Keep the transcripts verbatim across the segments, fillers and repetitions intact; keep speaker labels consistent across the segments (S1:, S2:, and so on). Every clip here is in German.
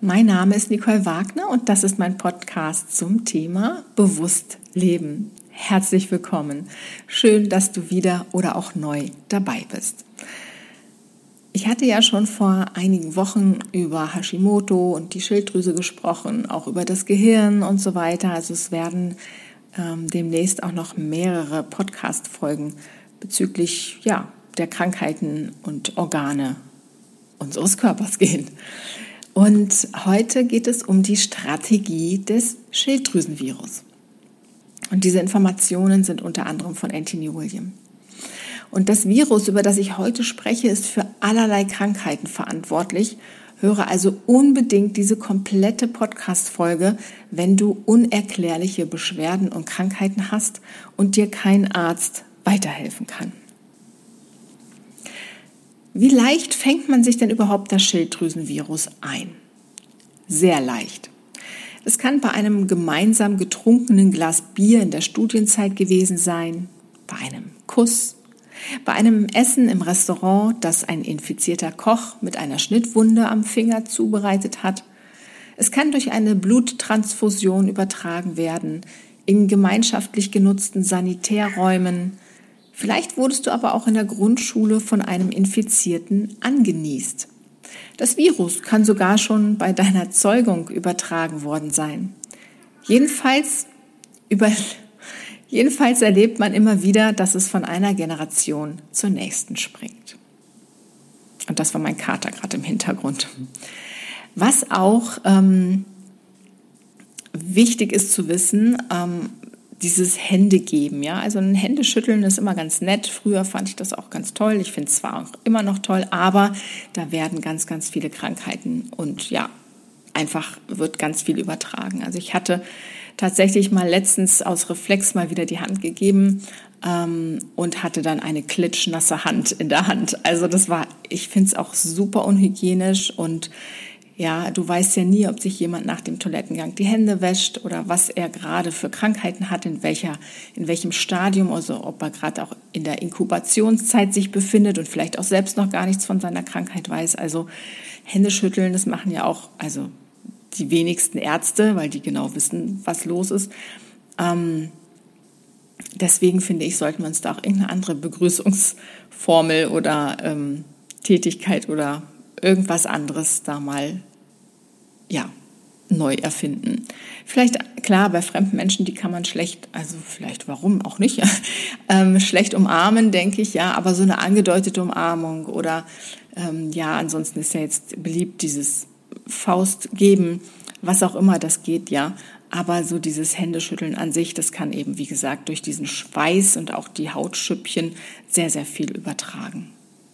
S1: Mein Name ist Nicole Wagner und das ist mein Podcast zum Thema Bewusst Leben. Herzlich willkommen. Schön, dass du wieder oder auch neu dabei bist. Ich hatte ja schon vor einigen Wochen über Hashimoto und die Schilddrüse gesprochen, auch über das Gehirn und so weiter. Also es werden ähm, demnächst auch noch mehrere Podcast-Folgen bezüglich ja, der Krankheiten und Organe unseres Körpers gehen. Und heute geht es um die Strategie des Schilddrüsenvirus. Und diese Informationen sind unter anderem von Anthony William. Und das Virus, über das ich heute spreche, ist für allerlei Krankheiten verantwortlich. Höre also unbedingt diese komplette Podcast-Folge, wenn du unerklärliche Beschwerden und Krankheiten hast und dir kein Arzt weiterhelfen kann. Wie leicht fängt man sich denn überhaupt das Schilddrüsenvirus ein? Sehr leicht. Es kann bei einem gemeinsam getrunkenen Glas Bier in der Studienzeit gewesen sein, bei einem Kuss, bei einem Essen im Restaurant, das ein infizierter Koch mit einer Schnittwunde am Finger zubereitet hat. Es kann durch eine Bluttransfusion übertragen werden, in gemeinschaftlich genutzten Sanitärräumen. Vielleicht wurdest du aber auch in der Grundschule von einem Infizierten angenießt. Das Virus kann sogar schon bei deiner Zeugung übertragen worden sein. Jedenfalls, über, jedenfalls erlebt man immer wieder, dass es von einer Generation zur nächsten springt. Und das war mein Kater gerade im Hintergrund. Was auch ähm, wichtig ist zu wissen, ähm, dieses Händegeben, ja, also ein Händeschütteln ist immer ganz nett. Früher fand ich das auch ganz toll. Ich finde es zwar auch immer noch toll, aber da werden ganz, ganz viele Krankheiten und ja, einfach wird ganz viel übertragen. Also ich hatte tatsächlich mal letztens aus Reflex mal wieder die Hand gegeben ähm, und hatte dann eine klitschnasse Hand in der Hand. Also das war, ich finde es auch super unhygienisch und ja, du weißt ja nie, ob sich jemand nach dem Toilettengang die Hände wäscht oder was er gerade für Krankheiten hat, in welcher, in welchem Stadium, also ob er gerade auch in der Inkubationszeit sich befindet und vielleicht auch selbst noch gar nichts von seiner Krankheit weiß. Also Händeschütteln, das machen ja auch, also die wenigsten Ärzte, weil die genau wissen, was los ist. Ähm, deswegen finde ich, sollten wir uns da auch irgendeine andere Begrüßungsformel oder ähm, Tätigkeit oder irgendwas anderes da mal, ja, neu erfinden. Vielleicht, klar, bei fremden Menschen, die kann man schlecht, also vielleicht, warum auch nicht, ähm, schlecht umarmen, denke ich, ja, aber so eine angedeutete Umarmung oder, ähm, ja, ansonsten ist ja jetzt beliebt dieses Faust geben, was auch immer das geht, ja, aber so dieses Händeschütteln an sich, das kann eben, wie gesagt, durch diesen Schweiß und auch die Hautschüppchen sehr, sehr viel übertragen.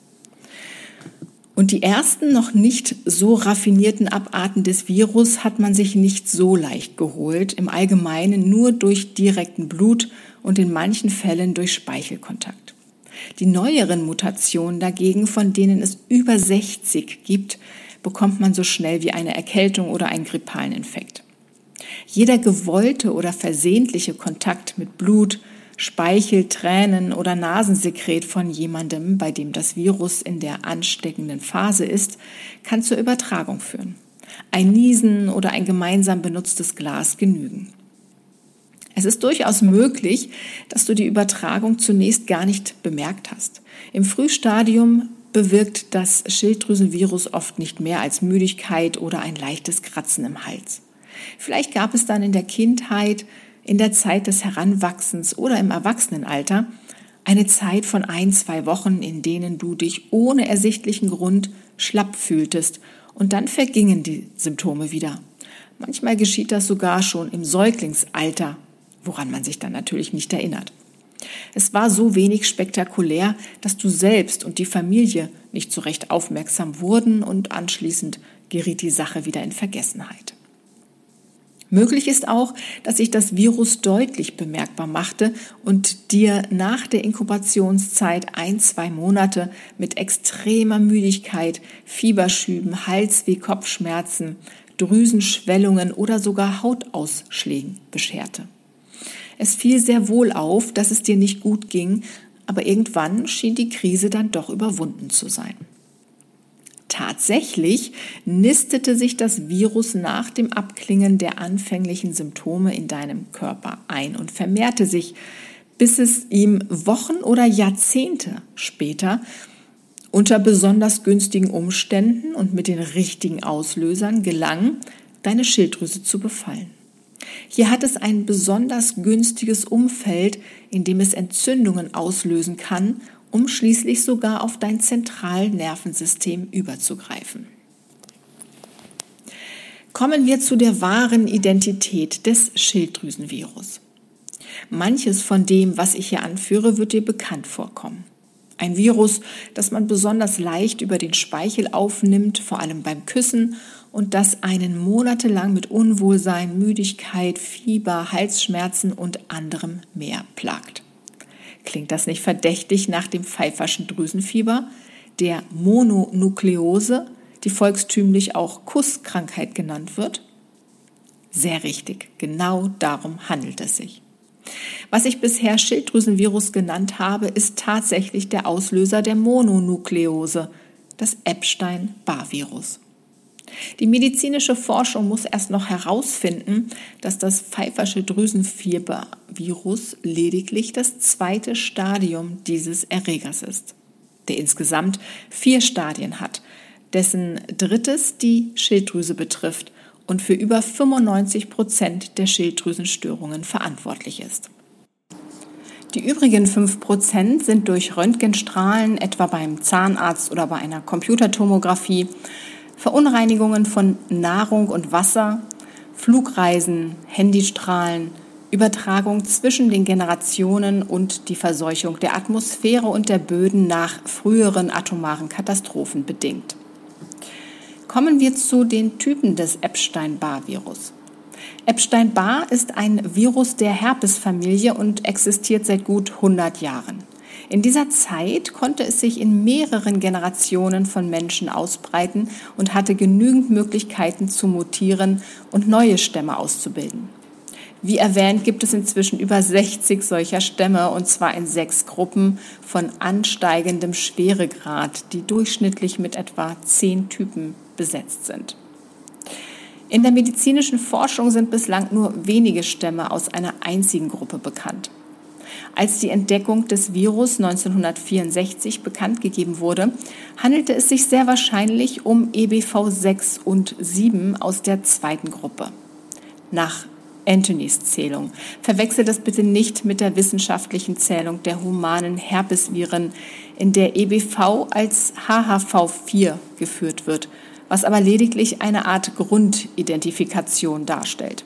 S1: Und die ersten noch nicht so raffinierten Abarten des Virus hat man sich nicht so leicht geholt, im Allgemeinen nur durch direkten Blut und in manchen Fällen durch Speichelkontakt. Die neueren Mutationen dagegen, von denen es über sechzig gibt, bekommt man so schnell wie eine Erkältung oder einen grippalen Infekt. Jeder gewollte oder versehentliche Kontakt mit Blut, Speichel, Tränen oder Nasensekret von jemandem, bei dem das Virus in der ansteckenden Phase ist, kann zur Übertragung führen. Ein Niesen oder ein gemeinsam benutztes Glas genügen. Es ist durchaus möglich, dass du die Übertragung zunächst gar nicht bemerkt hast. Im Frühstadium bewirkt das Schilddrüsenvirus oft nicht mehr als Müdigkeit oder ein leichtes Kratzen im Hals. Vielleicht gab es dann in der Kindheit, in der Zeit des Heranwachsens oder im Erwachsenenalter eine Zeit von ein, zwei Wochen, in denen du dich ohne ersichtlichen Grund schlapp fühltest und dann vergingen die Symptome wieder. Manchmal geschieht das sogar schon im Säuglingsalter, woran man sich dann natürlich nicht erinnert. Es war so wenig spektakulär, dass du selbst und die Familie nicht so recht aufmerksam wurden und anschließend geriet die Sache wieder in Vergessenheit. Möglich ist auch, dass sich das Virus deutlich bemerkbar machte und dir nach der Inkubationszeit ein, zwei Monate mit extremer Müdigkeit, Fieberschüben, Halsweh, Kopfschmerzen, Drüsenschwellungen oder sogar Hautausschlägen bescherte. Es fiel sehr wohl auf, dass es dir nicht gut ging, aber irgendwann schien die Krise dann doch überwunden zu sein. Tatsächlich nistete sich das Virus nach dem Abklingen der anfänglichen Symptome in deinem Körper ein und vermehrte sich, bis es ihm Wochen oder Jahrzehnte später unter besonders günstigen Umständen und mit den richtigen Auslösern gelang, deine Schilddrüse zu befallen. Hier hat es ein besonders günstiges Umfeld, in dem es Entzündungen auslösen kann, um schließlich sogar auf dein Zentralnervensystem überzugreifen. Kommen wir zu der wahren Identität des Schilddrüsenvirus. Manches von dem, was ich hier anführe, wird dir bekannt vorkommen. Ein Virus, das man besonders leicht über den Speichel aufnimmt, vor allem beim Küssen, und das einen monatelang mit Unwohlsein, Müdigkeit, Fieber, Halsschmerzen und anderem mehr plagt. Klingt das nicht verdächtig nach dem Pfeifferschen Drüsenfieber, der Mononukleose, die volkstümlich auch Kusskrankheit genannt wird? Sehr richtig, genau darum handelt es sich. Was ich bisher Schilddrüsenvirus genannt habe, ist tatsächlich der Auslöser der Mononukleose, das Epstein-Barr-Virus. Die medizinische Forschung muss erst noch herausfinden, dass das Pfeiffersche Drüsenfieber-Virus lediglich das zweite Stadium dieses Erregers ist, der insgesamt vier Stadien hat, dessen drittes die Schilddrüse betrifft und für über fünfundneunzig Prozent der Schilddrüsenstörungen verantwortlich ist. Die übrigen fünf Prozent sind durch Röntgenstrahlen, etwa beim Zahnarzt oder bei einer Computertomographie, Verunreinigungen von Nahrung und Wasser, Flugreisen, Handystrahlen, Übertragung zwischen den Generationen und die Verseuchung der Atmosphäre und der Böden nach früheren atomaren Katastrophen bedingt. Kommen wir zu den Typen des Epstein-Barr-Virus. Epstein-Barr ist ein Virus der Herpesfamilie und existiert seit gut hundert Jahren. In dieser Zeit konnte es sich in mehreren Generationen von Menschen ausbreiten und hatte genügend Möglichkeiten zu mutieren und neue Stämme auszubilden. Wie erwähnt, gibt es inzwischen über sechzig solcher Stämme, und zwar in sechs Gruppen von ansteigendem Schweregrad, die durchschnittlich mit etwa zehn Typen besetzt sind. In der medizinischen Forschung sind bislang nur wenige Stämme aus einer einzigen Gruppe bekannt. Als die Entdeckung des Virus neunzehnhundertvierundsechzig bekannt gegeben wurde, handelte es sich sehr wahrscheinlich um E B V sechs und sieben aus der zweiten Gruppe. Nach Anthonys Zählung. Verwechselt das bitte nicht mit der wissenschaftlichen Zählung der humanen Herpesviren, in der E B V als H H V vier geführt wird, was aber lediglich eine Art Grundidentifikation darstellt.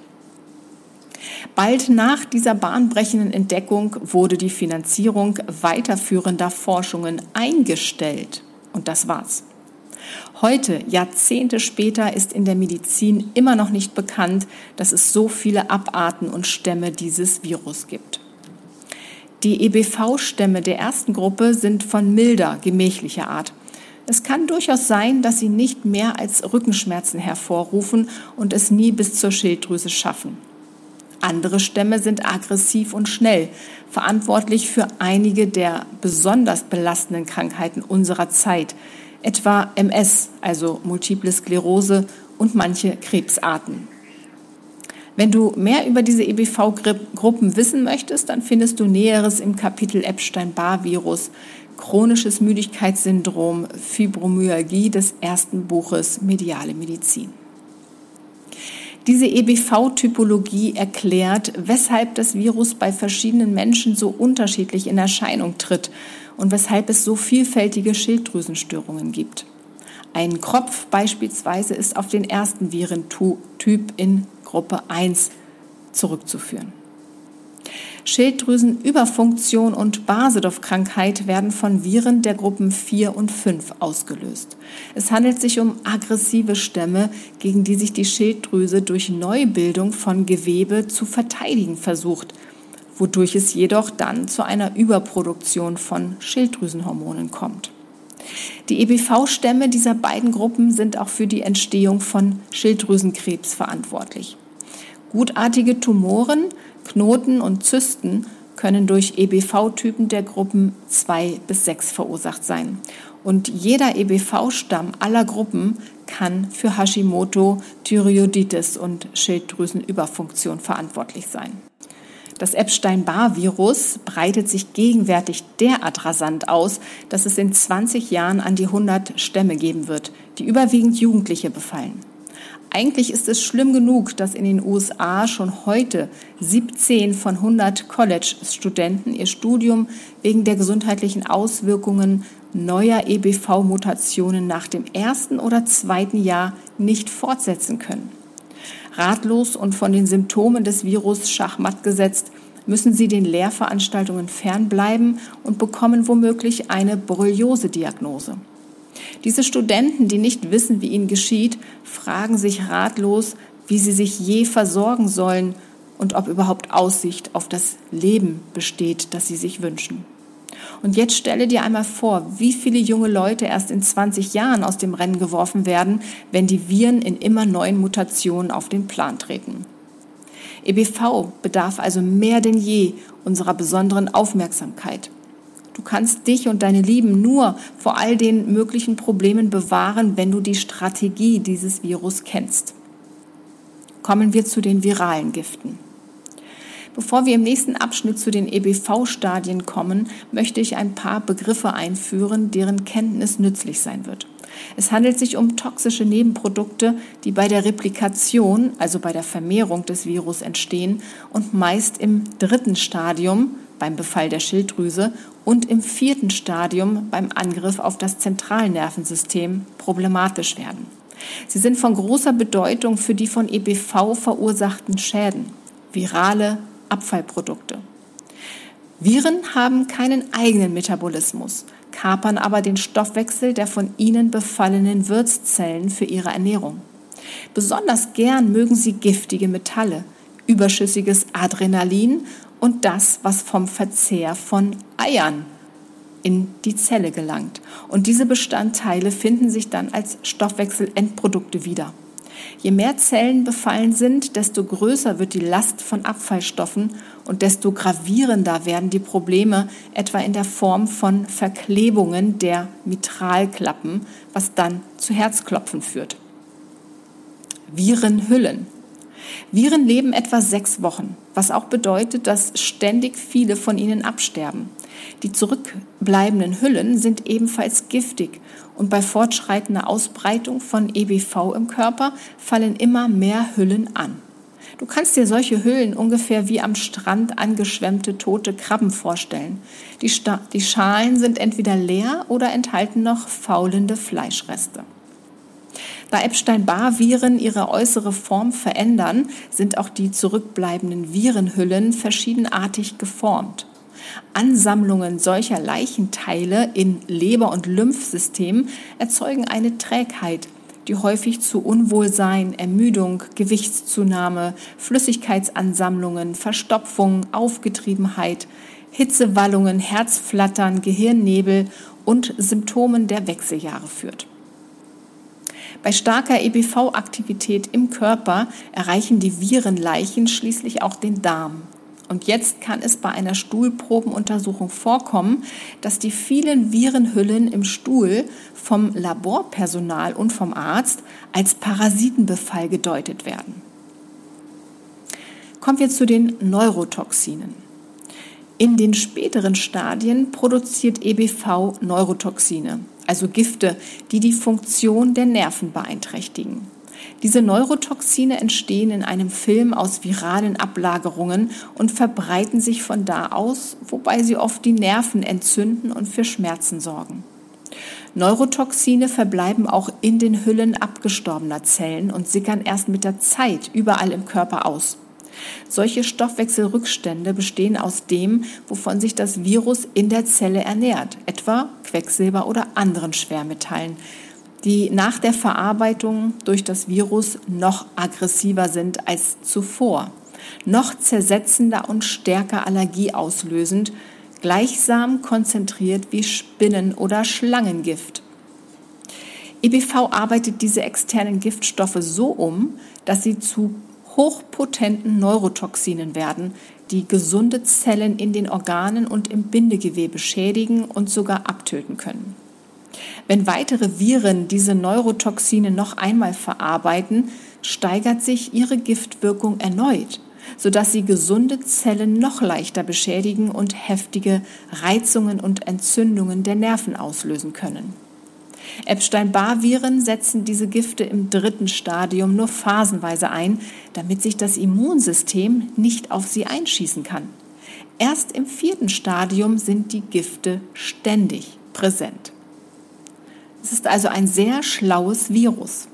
S1: Bald nach dieser bahnbrechenden Entdeckung wurde die Finanzierung weiterführender Forschungen eingestellt. Und das war's. Heute, Jahrzehnte später, ist in der Medizin immer noch nicht bekannt, dass es so viele Abarten und Stämme dieses Virus gibt. Die E B V-Stämme der ersten Gruppe sind von milder, gemächlicher Art. Es kann durchaus sein, dass sie nicht mehr als Rückenschmerzen hervorrufen und es nie bis zur Schilddrüse schaffen. Andere Stämme sind aggressiv und schnell, verantwortlich für einige der besonders belastenden Krankheiten unserer Zeit, etwa M S, also Multiple Sklerose, und manche Krebsarten. Wenn du mehr über diese E B V-Gruppen wissen möchtest, dann findest du Näheres im Kapitel Epstein-Barr-Virus, chronisches Müdigkeitssyndrom, Fibromyalgie des ersten Buches Mediale Medizin. Diese E B V-Typologie erklärt, weshalb das Virus bei verschiedenen Menschen so unterschiedlich in Erscheinung tritt und weshalb es so vielfältige Schilddrüsenstörungen gibt. Ein Kropf beispielsweise ist auf den ersten Virentyp in Gruppe eins zurückzuführen. Schilddrüsenüberfunktion und Basedowr-Krankheit werden von Viren der Gruppen vier und fünf ausgelöst. Es handelt sich um aggressive Stämme, gegen die sich die Schilddrüse durch Neubildung von Gewebe zu verteidigen versucht, wodurch es jedoch dann zu einer Überproduktion von Schilddrüsenhormonen kommt. Die E B V-Stämme dieser beiden Gruppen sind auch für die Entstehung von Schilddrüsenkrebs verantwortlich. Gutartige Tumoren, Knoten und Zysten können durch E B V-Typen der Gruppen zwei bis sechs verursacht sein. Und jeder E B V-Stamm aller Gruppen kann für Hashimoto-Thyreoiditis und Schilddrüsenüberfunktion verantwortlich sein. Das Epstein-Barr-Virus breitet sich gegenwärtig derart rasant aus, dass es in zwanzig Jahren an die hundert Stämme geben wird, die überwiegend Jugendliche befallen. Eigentlich ist es schlimm genug, dass in den U S A schon heute siebzehn von hundert College-Studenten ihr Studium wegen der gesundheitlichen Auswirkungen neuer E B V-Mutationen nach dem ersten oder zweiten Jahr nicht fortsetzen können. Ratlos und von den Symptomen des Virus schachmatt gesetzt, müssen sie den Lehrveranstaltungen fernbleiben und bekommen womöglich eine Borreliose-Diagnose. Diese Studenten, die nicht wissen, wie ihnen geschieht, fragen sich ratlos, wie sie sich je versorgen sollen und ob überhaupt Aussicht auf das Leben besteht, das sie sich wünschen. Und jetzt stelle dir einmal vor, wie viele junge Leute erst in zwanzig Jahren aus dem Rennen geworfen werden, wenn die Viren in immer neuen Mutationen auf den Plan treten. E B V bedarf also mehr denn je unserer besonderen Aufmerksamkeit. Du kannst dich und deine Lieben nur vor all den möglichen Problemen bewahren, wenn du die Strategie dieses Virus kennst. Kommen wir zu den viralen Giften. Bevor wir im nächsten Abschnitt zu den E B V-Stadien kommen, möchte ich ein paar Begriffe einführen, deren Kenntnis nützlich sein wird. Es handelt sich um toxische Nebenprodukte, die bei der Replikation, also bei der Vermehrung des Virus entstehen und meist im dritten Stadium, beim Befall der Schilddrüse, und im vierten Stadium, beim Angriff auf das Zentralnervensystem, problematisch werden. Sie sind von großer Bedeutung für die von E B V verursachten Schäden, virale Abfallprodukte. Viren haben keinen eigenen Metabolismus, kapern aber den Stoffwechsel der von ihnen befallenen Wirtszellen für ihre Ernährung. Besonders gern mögen sie giftige Metalle, überschüssiges Adrenalin und das, was vom Verzehr von Eiern in die Zelle gelangt. Und diese Bestandteile finden sich dann als Stoffwechselendprodukte wieder. Je mehr Zellen befallen sind, desto größer wird die Last von Abfallstoffen und desto gravierender werden die Probleme, etwa in der Form von Verklebungen der Mitralklappen, was dann zu Herzklopfen führt. Virenhüllen. Viren leben etwa sechs Wochen, was auch bedeutet, dass ständig viele von ihnen absterben. Die zurückbleibenden Hüllen sind ebenfalls giftig und bei fortschreitender Ausbreitung von E B V im Körper fallen immer mehr Hüllen an. Du kannst dir solche Hüllen ungefähr wie am Strand angeschwemmte tote Krabben vorstellen. Die, Sta- die Schalen sind entweder leer oder enthalten noch faulende Fleischreste. Da Epstein-Barr-Viren ihre äußere Form verändern, sind auch die zurückbleibenden Virenhüllen verschiedenartig geformt. Ansammlungen solcher Leichenteile in Leber- und Lymphsystem erzeugen eine Trägheit, die häufig zu Unwohlsein, Ermüdung, Gewichtszunahme, Flüssigkeitsansammlungen, Verstopfung, Aufgetriebenheit, Hitzewallungen, Herzflattern, Gehirnnebel und Symptomen der Wechseljahre führt. Bei starker E B V-Aktivität im Körper erreichen die Virenleichen schließlich auch den Darm. Und jetzt kann es bei einer Stuhlprobenuntersuchung vorkommen, dass die vielen Virenhüllen im Stuhl vom Laborpersonal und vom Arzt als Parasitenbefall gedeutet werden. Kommen wir zu den Neurotoxinen. In den späteren Stadien produziert E B V Neurotoxine, also Gifte, die die Funktion der Nerven beeinträchtigen. Diese Neurotoxine entstehen in einem Film aus viralen Ablagerungen und verbreiten sich von da aus, wobei sie oft die Nerven entzünden und für Schmerzen sorgen. Neurotoxine verbleiben auch in den Hüllen abgestorbener Zellen und sickern erst mit der Zeit überall im Körper aus. Solche Stoffwechselrückstände bestehen aus dem, wovon sich das Virus in der Zelle ernährt, etwa Quecksilber oder anderen Schwermetallen, die nach der Verarbeitung durch das Virus noch aggressiver sind als zuvor, noch zersetzender und stärker allergieauslösend, gleichsam konzentriert wie Spinnen- oder Schlangengift. E B V arbeitet diese externen Giftstoffe so um, dass sie zu hochpotenten Neurotoxinen werden, die gesunde Zellen in den Organen und im Bindegewebe schädigen und sogar abtöten können. Wenn weitere Viren diese Neurotoxine noch einmal verarbeiten, steigert sich ihre Giftwirkung erneut, sodass sie gesunde Zellen noch leichter beschädigen und heftige Reizungen und Entzündungen der Nerven auslösen können. Epstein-Barr-Viren setzen diese Gifte im dritten Stadium nur phasenweise ein, damit sich das Immunsystem nicht auf sie einschießen kann. Erst im vierten Stadium sind die Gifte ständig präsent. Es ist also ein sehr schlaues Virus.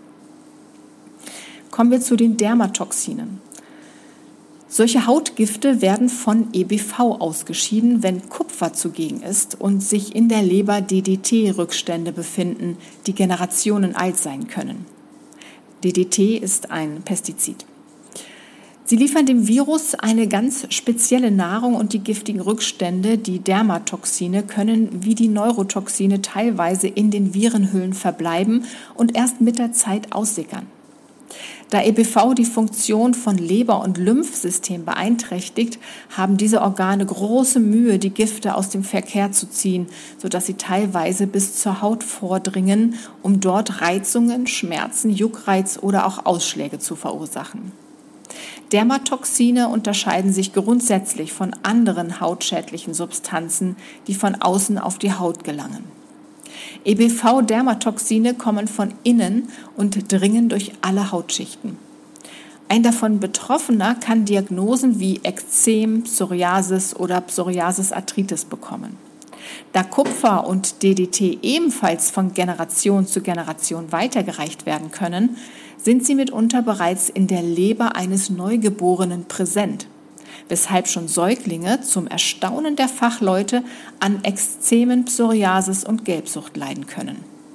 S1: Kommen wir zu den Dermatoxinen. Solche Hautgifte werden von E B V ausgeschieden, wenn Kupfer zugegen ist und sich in der Leber D D T-Rückstände befinden, die Generationen alt sein können. D D T ist ein Pestizid. Sie liefern dem Virus eine ganz spezielle Nahrung und die giftigen Rückstände, die Dermatoxine, können wie die Neurotoxine teilweise in den Virenhüllen verbleiben und erst mit der Zeit aussickern. Da E B V die Funktion von Leber- und Lymphsystem beeinträchtigt, haben diese Organe große Mühe, die Gifte aus dem Verkehr zu ziehen, sodass sie teilweise bis zur Haut vordringen, um dort Reizungen, Schmerzen, Juckreiz oder auch Ausschläge zu verursachen. Dermatoxine unterscheiden sich grundsätzlich von anderen hautschädlichen Substanzen, die von außen auf die Haut gelangen. E B V-Dermatoxine kommen von innen und dringen durch alle Hautschichten. Ein davon Betroffener kann Diagnosen wie Ekzem, Psoriasis oder Psoriasis-Arthritis bekommen. Da Kupfer und D D T ebenfalls von Generation zu Generation weitergereicht werden können, sind sie mitunter bereits in der Leber eines Neugeborenen präsent, weshalb schon Säuglinge zum Erstaunen der Fachleute an Ekzemen, Psoriasis und Gelbsucht leiden können.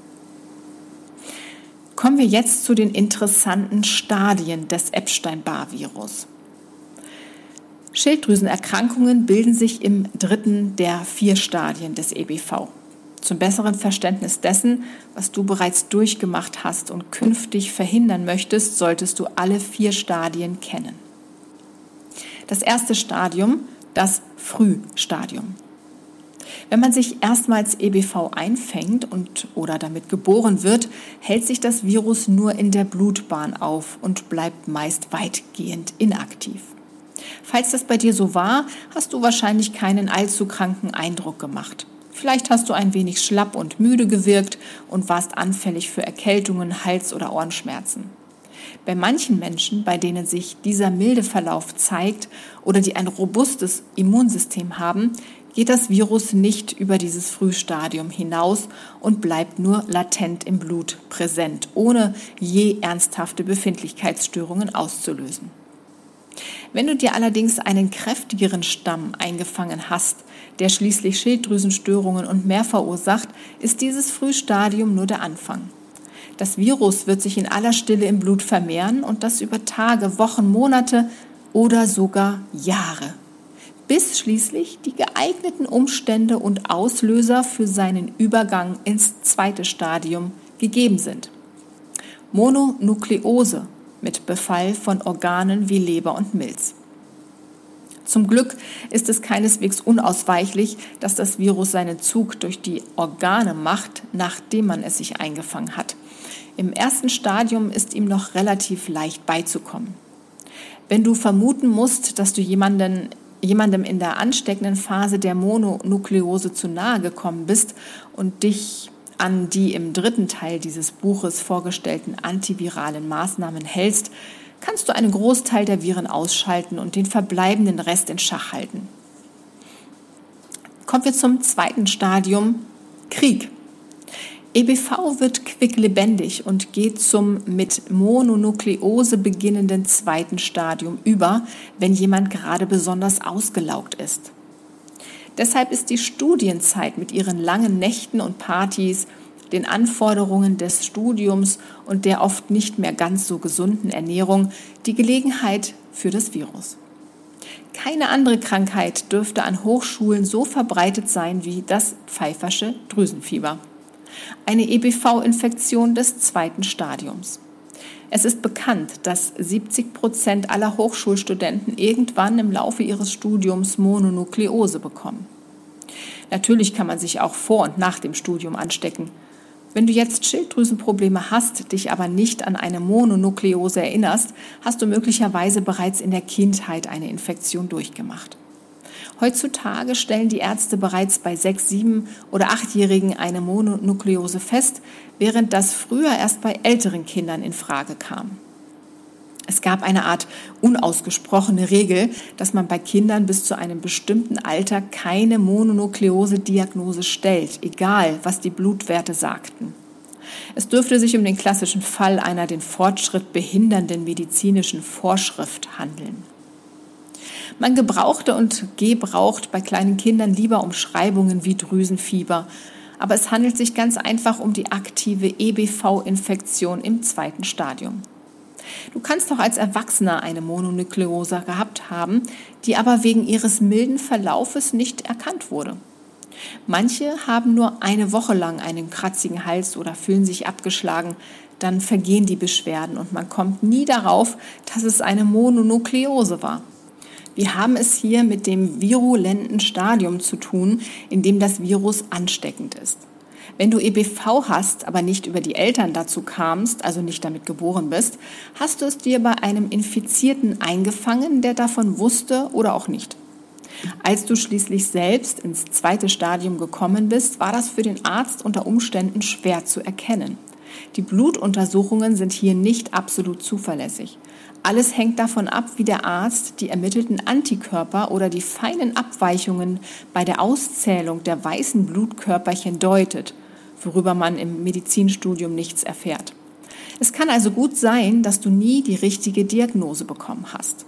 S1: Kommen wir jetzt zu den interessanten Stadien des Epstein-Barr-Virus. Schilddrüsenerkrankungen bilden sich im dritten der vier Stadien des E B V. Zum besseren Verständnis dessen, was du bereits durchgemacht hast und künftig verhindern möchtest, solltest du alle vier Stadien kennen. Das erste Stadium, das Frühstadium. Wenn man sich erstmals E B V einfängt und oder damit geboren wird, hält sich das Virus nur in der Blutbahn auf und bleibt meist weitgehend inaktiv. Falls das bei dir so war, hast du wahrscheinlich keinen allzu kranken Eindruck gemacht. Vielleicht hast du ein wenig schlapp und müde gewirkt und warst anfällig für Erkältungen, Hals- oder Ohrenschmerzen. Bei manchen Menschen, bei denen sich dieser milde Verlauf zeigt oder die ein robustes Immunsystem haben, geht das Virus nicht über dieses Frühstadium hinaus und bleibt nur latent im Blut präsent, ohne je ernsthafte Befindlichkeitsstörungen auszulösen. Wenn du dir allerdings einen kräftigeren Stamm eingefangen hast, der schließlich Schilddrüsenstörungen und mehr verursacht, ist dieses Frühstadium nur der Anfang. Das Virus wird sich in aller Stille im Blut vermehren und das über Tage, Wochen, Monate oder sogar Jahre, bis schließlich die geeigneten Umstände und Auslöser für seinen Übergang ins zweite Stadium gegeben sind. Mononukleose mit Befall von Organen wie Leber und Milz. Zum Glück ist es keineswegs unausweichlich, dass das Virus seinen Zug durch die Organe macht, nachdem man es sich eingefangen hat. Im ersten Stadium ist ihm noch relativ leicht beizukommen. Wenn du vermuten musst, dass du jemanden, jemandem in der ansteckenden Phase der Mononukleose zu nahe gekommen bist und dich an die im dritten Teil dieses Buches vorgestellten antiviralen Maßnahmen hältst, kannst du einen Großteil der Viren ausschalten und den verbleibenden Rest in Schach halten. Kommen wir zum zweiten Stadium, Krieg. E B V wird quicklebendig und geht zum mit Mononukleose beginnenden zweiten Stadium über, wenn jemand gerade besonders ausgelaugt ist. Deshalb ist die Studienzeit mit ihren langen Nächten und Partys, den Anforderungen des Studiums und der oft nicht mehr ganz so gesunden Ernährung die Gelegenheit für das Virus. Keine andere Krankheit dürfte an Hochschulen so verbreitet sein wie das Pfeiffersche Drüsenfieber, eine E B V-Infektion des zweiten Stadiums. Es ist bekannt, dass siebzig Prozent aller Hochschulstudenten irgendwann im Laufe ihres Studiums Mononukleose bekommen. Natürlich kann man sich auch vor und nach dem Studium anstecken. Wenn du jetzt Schilddrüsenprobleme hast, dich aber nicht an eine Mononukleose erinnerst, hast du möglicherweise bereits in der Kindheit eine Infektion durchgemacht. Heutzutage stellen die Ärzte bereits bei sechs-, sieben- oder achtjährigen eine Mononukleose fest, während das früher erst bei älteren Kindern in Frage kam. Es gab eine Art unausgesprochene Regel, dass man bei Kindern bis zu einem bestimmten Alter keine Mononukleose-Diagnose stellt, egal was die Blutwerte sagten. Es dürfte sich um den klassischen Fall einer den Fortschritt behindernden medizinischen Vorschrift handeln. Man gebrauchte und gebraucht bei kleinen Kindern lieber Umschreibungen wie Drüsenfieber, aber es handelt sich ganz einfach um die aktive E B V-Infektion im zweiten Stadium. Du kannst auch als Erwachsener eine Mononukleose gehabt haben, die aber wegen ihres milden Verlaufes nicht erkannt wurde. Manche haben nur eine Woche lang einen kratzigen Hals oder fühlen sich abgeschlagen, dann vergehen die Beschwerden und man kommt nie darauf, dass es eine Mononukleose war. Wir haben es hier mit dem virulenten Stadium zu tun, in dem das Virus ansteckend ist. Wenn du E B V hast, aber nicht über die Eltern dazu kamst, also nicht damit geboren bist, hast du es dir bei einem Infizierten eingefangen, der davon wusste oder auch nicht. Als du schließlich selbst ins zweite Stadium gekommen bist, war das für den Arzt unter Umständen schwer zu erkennen. Die Blutuntersuchungen sind hier nicht absolut zuverlässig. Alles hängt davon ab, wie der Arzt die ermittelten Antikörper oder die feinen Abweichungen bei der Auszählung der weißen Blutkörperchen deutet, worüber man im Medizinstudium nichts erfährt. Es kann also gut sein, dass du nie die richtige Diagnose bekommen hast.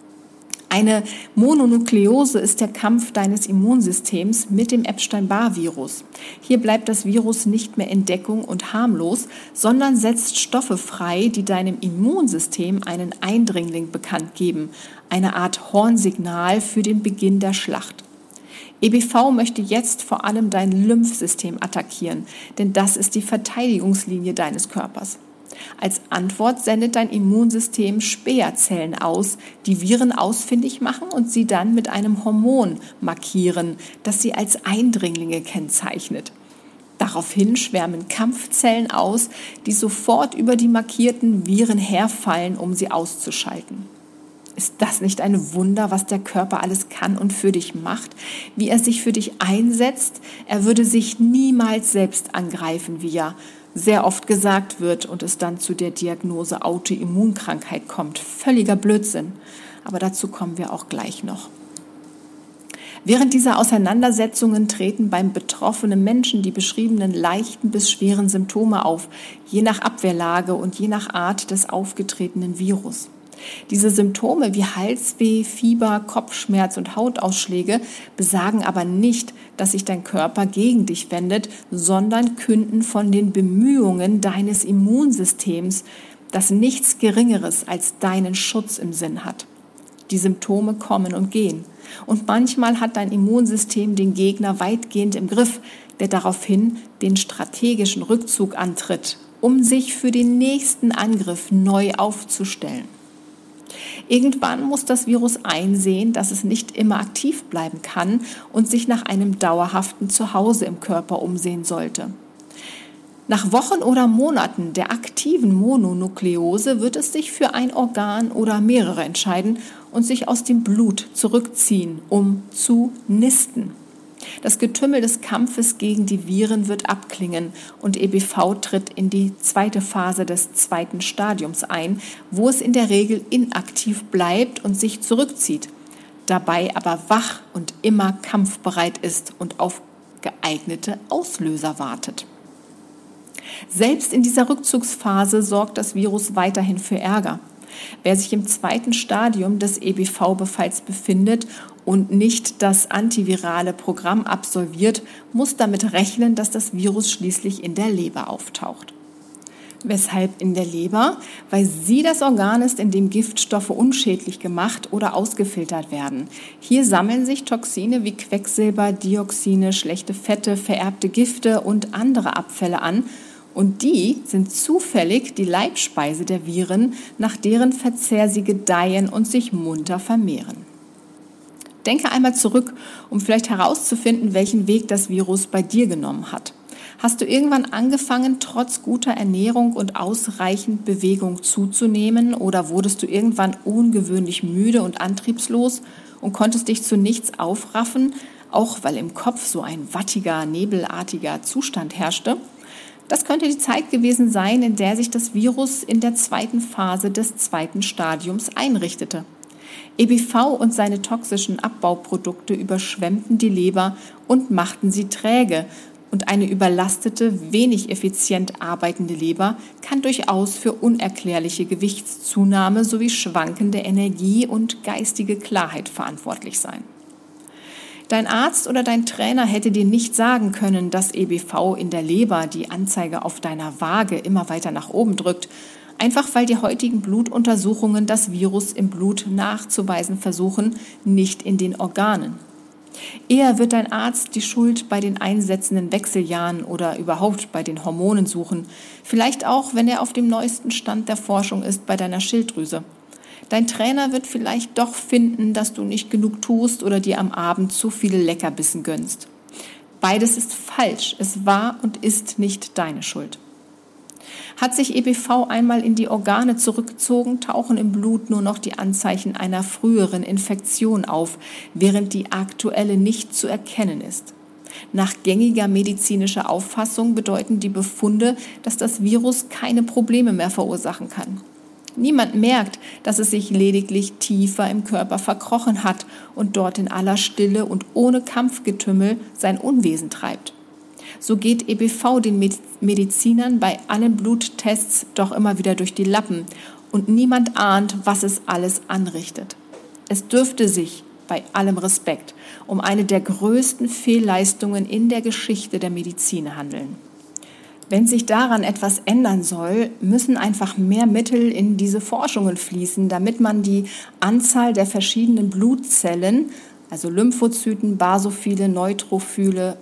S1: Eine Mononukleose ist der Kampf deines Immunsystems mit dem Epstein-Barr-Virus. Hier bleibt das Virus nicht mehr in Deckung und harmlos, sondern setzt Stoffe frei, die deinem Immunsystem einen Eindringling bekannt geben, eine Art Hornsignal für den Beginn der Schlacht. E B V möchte jetzt vor allem dein Lymphsystem attackieren, denn das ist die Verteidigungslinie deines Körpers. Als Antwort sendet dein Immunsystem Speerzellen aus, die Viren ausfindig machen und sie dann mit einem Hormon markieren, das sie als Eindringlinge kennzeichnet. Daraufhin schwärmen Kampfzellen aus, die sofort über die markierten Viren herfallen, um sie auszuschalten. Ist das nicht ein Wunder, was der Körper alles kann und für dich macht? Wie er sich für dich einsetzt? Er würde sich niemals selbst angreifen, wie ja sehr oft gesagt wird und es dann zu der Diagnose Autoimmunkrankheit kommt. Völliger Blödsinn. Aber dazu kommen wir auch gleich noch. Während dieser Auseinandersetzungen treten beim betroffenen Menschen die beschriebenen leichten bis schweren Symptome auf, je nach Abwehrlage und je nach Art des aufgetretenen Virus. Diese Symptome wie Halsweh, Fieber, Kopfschmerz und Hautausschläge besagen aber nicht, dass sich dein Körper gegen dich wendet, sondern künden von den Bemühungen deines Immunsystems, das nichts Geringeres als deinen Schutz im Sinn hat. Die Symptome kommen und gehen. Und manchmal hat dein Immunsystem den Gegner weitgehend im Griff, der daraufhin den strategischen Rückzug antritt, um sich für den nächsten Angriff neu aufzustellen. Irgendwann muss das Virus einsehen, dass es nicht immer aktiv bleiben kann und sich nach einem dauerhaften Zuhause im Körper umsehen sollte. Nach Wochen oder Monaten der aktiven Mononukleose wird es sich für ein Organ oder mehrere entscheiden und sich aus dem Blut zurückziehen, um zu nisten. Das Getümmel des Kampfes gegen die Viren wird abklingen und E B V tritt in die zweite Phase des zweiten Stadiums ein, wo es in der Regel inaktiv bleibt und sich zurückzieht, dabei aber wach und immer kampfbereit ist und auf geeignete Auslöser wartet. Selbst in dieser Rückzugsphase sorgt das Virus weiterhin für Ärger. Wer sich im zweiten Stadium des E B V-Befalls befindet und nicht das antivirale Programm absolviert, muss damit rechnen, dass das Virus schließlich in der Leber auftaucht. Weshalb in der Leber? Weil sie das Organ ist, in dem Giftstoffe unschädlich gemacht oder ausgefiltert werden. Hier sammeln sich Toxine wie Quecksilber, Dioxine, schlechte Fette, vererbte Gifte und andere Abfälle an Und die sind zufällig die Leibspeise der Viren, nach deren Verzehr sie gedeihen und sich munter vermehren. Denke einmal zurück, um vielleicht herauszufinden, welchen Weg das Virus bei dir genommen hat. Hast du irgendwann angefangen, trotz guter Ernährung und ausreichend Bewegung zuzunehmen, oder wurdest du irgendwann ungewöhnlich müde und antriebslos und konntest dich zu nichts aufraffen, auch weil im Kopf so ein wattiger, nebelartiger Zustand herrschte? Das könnte die Zeit gewesen sein, in der sich das Virus in der zweiten Phase des zweiten Stadiums einrichtete. E B V und seine toxischen Abbauprodukte überschwemmten die Leber und machten sie träge. Und eine überlastete, wenig effizient arbeitende Leber kann durchaus für unerklärliche Gewichtszunahme sowie schwankende Energie und geistige Klarheit verantwortlich sein. Dein Arzt oder dein Trainer hätte dir nicht sagen können, dass E B V in der Leber die Anzeige auf deiner Waage immer weiter nach oben drückt, einfach weil die heutigen Blutuntersuchungen das Virus im Blut nachzuweisen versuchen, nicht in den Organen. Eher wird dein Arzt die Schuld bei den einsetzenden Wechseljahren oder überhaupt bei den Hormonen suchen, vielleicht auch, wenn er auf dem neuesten Stand der Forschung ist, bei deiner Schilddrüse. Dein Trainer wird vielleicht doch finden, dass du nicht genug tust oder dir am Abend zu viele Leckerbissen gönnst. Beides ist falsch, es war und ist nicht deine Schuld. Hat sich E B V einmal in die Organe zurückgezogen, tauchen im Blut nur noch die Anzeichen einer früheren Infektion auf, während die aktuelle nicht zu erkennen ist. Nach gängiger medizinischer Auffassung bedeuten die Befunde, dass das Virus keine Probleme mehr verursachen kann. Niemand merkt, dass es sich lediglich tiefer im Körper verkrochen hat und dort in aller Stille und ohne Kampfgetümmel sein Unwesen treibt. So geht E B V den Medizinern bei allen Bluttests doch immer wieder durch die Lappen und niemand ahnt, was es alles anrichtet. Es dürfte sich, bei allem Respekt, um eine der größten Fehlleistungen in der Geschichte der Medizin handeln. Wenn sich daran etwas ändern soll, müssen einfach mehr Mittel in diese Forschungen fließen, damit man die Anzahl der verschiedenen Blutzellen, also Lymphozyten, Basophile, Neutrophile,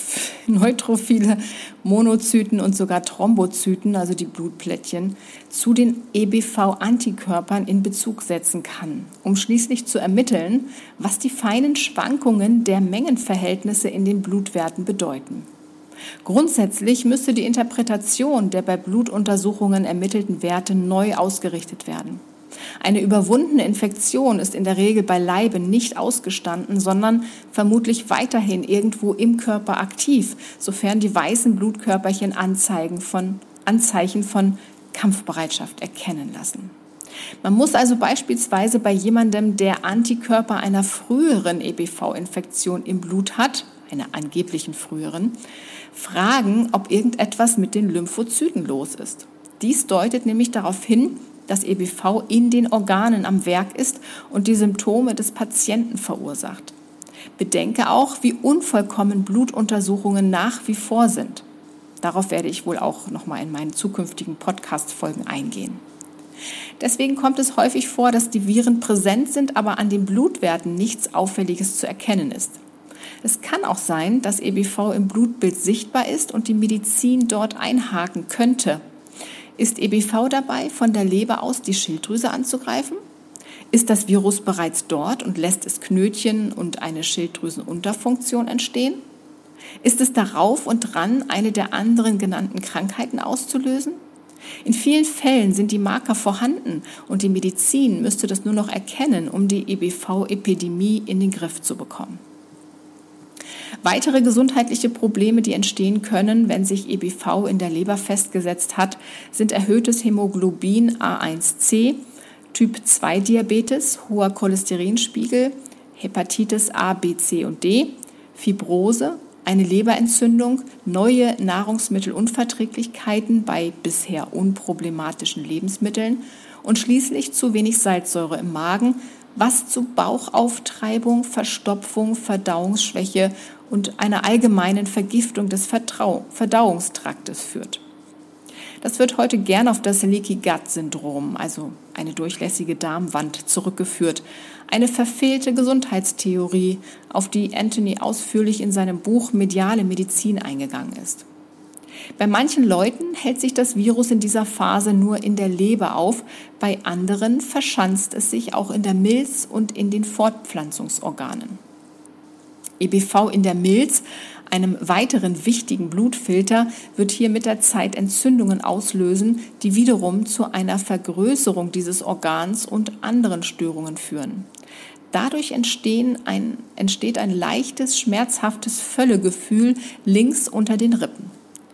S1: Neutrophile, Monozyten und sogar Thrombozyten, also die Blutplättchen, zu den E B V-Antikörpern in Bezug setzen kann, um schließlich zu ermitteln, was die feinen Schwankungen der Mengenverhältnisse in den Blutwerten bedeuten. Grundsätzlich müsste die Interpretation der bei Blutuntersuchungen ermittelten Werte neu ausgerichtet werden. Eine überwundene Infektion ist in der Regel beileibe nicht ausgestanden, sondern vermutlich weiterhin irgendwo im Körper aktiv, sofern die weißen Blutkörperchen Anzeigen von, Anzeichen von Kampfbereitschaft erkennen lassen. Man muss also beispielsweise bei jemandem, der Antikörper einer früheren E B V-Infektion im Blut hat, einer angeblichen früheren, fragen, ob irgendetwas mit den Lymphozyten los ist. Dies deutet nämlich darauf hin, dass E B V in den Organen am Werk ist und die Symptome des Patienten verursacht. Bedenke auch, wie unvollkommen Blutuntersuchungen nach wie vor sind. Darauf werde ich wohl auch nochmal in meinen zukünftigen Podcast-Folgen eingehen. Deswegen kommt es häufig vor, dass die Viren präsent sind, aber an den Blutwerten nichts Auffälliges zu erkennen ist. Es kann auch sein, dass E B V im Blutbild sichtbar ist und die Medizin dort einhaken könnte. Ist E B V dabei, von der Leber aus die Schilddrüse anzugreifen? Ist das Virus bereits dort und lässt es Knötchen und eine Schilddrüsenunterfunktion entstehen? Ist es darauf und dran, eine der anderen genannten Krankheiten auszulösen? In vielen Fällen sind die Marker vorhanden und die Medizin müsste das nur noch erkennen, um die E B V-Epidemie in den Griff zu bekommen. Weitere gesundheitliche Probleme, die entstehen können, wenn sich E B V in der Leber festgesetzt hat, sind erhöhtes Hämoglobin A eins C, Typ zwei Diabetes, hoher Cholesterinspiegel, Hepatitis A, B, C und D, Fibrose, eine Leberentzündung, neue Nahrungsmittelunverträglichkeiten bei bisher unproblematischen Lebensmitteln und schließlich zu wenig Salzsäure im Magen, was zu Bauchauftreibung, Verstopfung, Verdauungsschwäche und einer allgemeinen Vergiftung des Verdauungstraktes führt. Das wird heute gern auf das Leaky Gut Syndrom, also eine durchlässige Darmwand, zurückgeführt. Eine verfehlte Gesundheitstheorie, auf die Anthony ausführlich in seinem Buch Mediale Medizin eingegangen ist. Bei manchen Leuten hält sich das Virus in dieser Phase nur in der Leber auf, bei anderen verschanzt es sich auch in der Milz und in den Fortpflanzungsorganen. E B V in der Milz, einem weiteren wichtigen Blutfilter, wird hier mit der Zeit Entzündungen auslösen, die wiederum zu einer Vergrößerung dieses Organs und anderen Störungen führen. Dadurch entstehen ein, entsteht ein leichtes, schmerzhaftes Völlegefühl links unter den Rippen.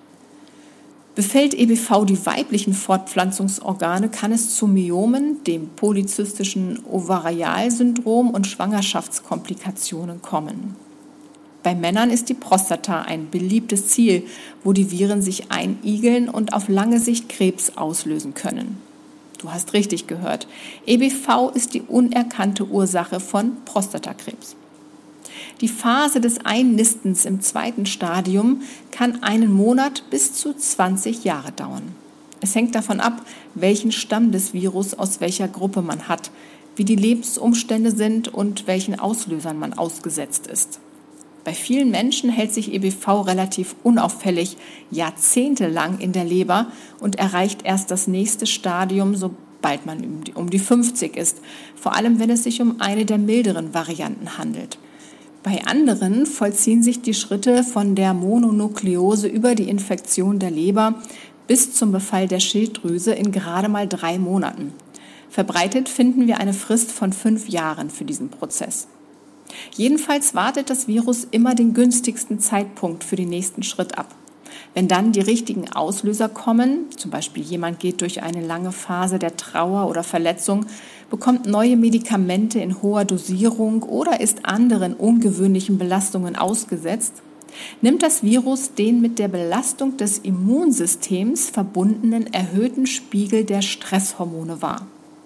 S1: Befällt E B V die weiblichen Fortpflanzungsorgane, kann es zu Myomen, dem polyzystischen Ovarialsyndrom und Schwangerschaftskomplikationen kommen. Bei Männern ist die Prostata ein beliebtes Ziel, wo die Viren sich einigeln und auf lange Sicht Krebs auslösen können. Du hast richtig gehört. E B V ist die unerkannte Ursache von Prostatakrebs. Die Phase des Einnistens im zweiten Stadium kann einen Monat bis zu zwanzig Jahre dauern. Es hängt davon ab, welchen Stamm des Virus aus welcher Gruppe man hat, wie die Lebensumstände sind und welchen Auslösern man ausgesetzt ist. Bei vielen Menschen hält sich E B V relativ unauffällig jahrzehntelang in der Leber und erreicht erst das nächste Stadium, sobald man um die fünfzig ist, vor allem wenn es sich um eine der milderen Varianten handelt. Bei anderen vollziehen sich die Schritte von der Mononukleose über die Infektion der Leber bis zum Befall der Schilddrüse in gerade mal drei Monaten. Verbreitet finden wir eine Frist von fünf Jahren für diesen Prozess. Jedenfalls wartet das Virus immer den günstigsten Zeitpunkt für den nächsten Schritt ab. Wenn dann die richtigen Auslöser kommen, zum Beispiel jemand geht durch eine lange Phase der Trauer oder Verletzung, bekommt neue Medikamente in hoher Dosierung oder ist anderen ungewöhnlichen Belastungen ausgesetzt, nimmt das Virus den mit der Belastung des Immunsystems verbundenen erhöhten Spiegel der Stresshormone wahr.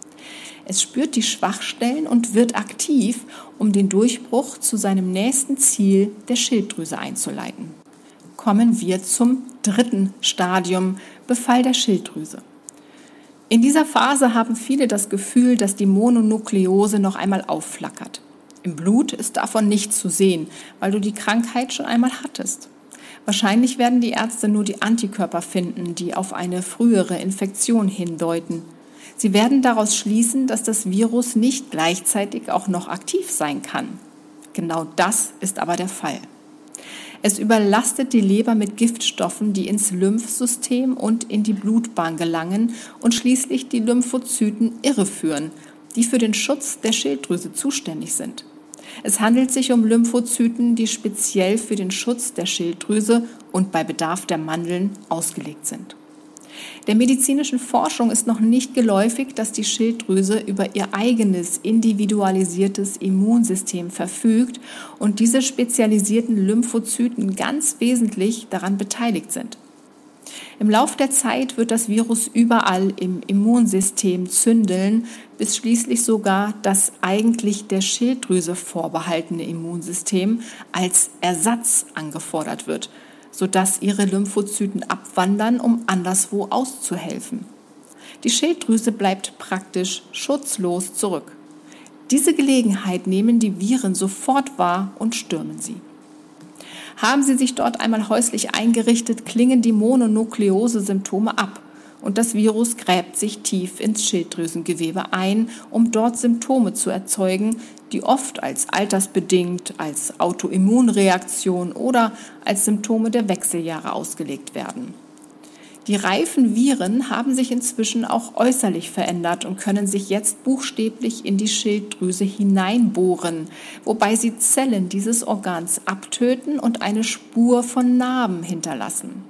S1: Es spürt die Schwachstellen und wird aktiv, um den Durchbruch zu seinem nächsten Ziel, der Schilddrüse, einzuleiten. Kommen wir zum dritten Stadium, Befall der Schilddrüse. In dieser Phase haben viele das Gefühl, dass die Mononukleose noch einmal aufflackert. Im Blut ist davon nichts zu sehen, weil du die Krankheit schon einmal hattest. Wahrscheinlich werden die Ärzte nur die Antikörper finden, die auf eine frühere Infektion hindeuten. Sie werden daraus schließen, dass das Virus nicht gleichzeitig auch noch aktiv sein kann. Genau das ist aber der Fall. Es überlastet die Leber mit Giftstoffen, die ins Lymphsystem und in die Blutbahn gelangen und schließlich die Lymphozyten irreführen, die für den Schutz der Schilddrüse zuständig sind. Es handelt sich um Lymphozyten, die speziell für den Schutz der Schilddrüse und bei Bedarf der Mandeln ausgelegt sind. Der medizinischen Forschung ist noch nicht geläufig, dass die Schilddrüse über ihr eigenes individualisiertes Immunsystem verfügt und diese spezialisierten Lymphozyten ganz wesentlich daran beteiligt sind. Im Lauf der Zeit wird das Virus überall im Immunsystem zündeln, bis schließlich sogar das eigentlich der Schilddrüse vorbehaltene Immunsystem als Ersatz angefordert wird, sodass ihre Lymphozyten abwandern, um anderswo auszuhelfen. Die Schilddrüse bleibt praktisch schutzlos zurück. Diese Gelegenheit nehmen die Viren sofort wahr und stürmen sie. Haben sie sich dort einmal häuslich eingerichtet, klingen die Mononukleose-Symptome ab und das Virus gräbt sich tief ins Schilddrüsengewebe ein, um dort Symptome zu erzeugen, die oft als altersbedingt, als Autoimmunreaktion oder als Symptome der Wechseljahre ausgelegt werden. Die reifen Viren haben sich inzwischen auch äußerlich verändert und können sich jetzt buchstäblich in die Schilddrüse hineinbohren, wobei sie Zellen dieses Organs abtöten und eine Spur von Narben hinterlassen.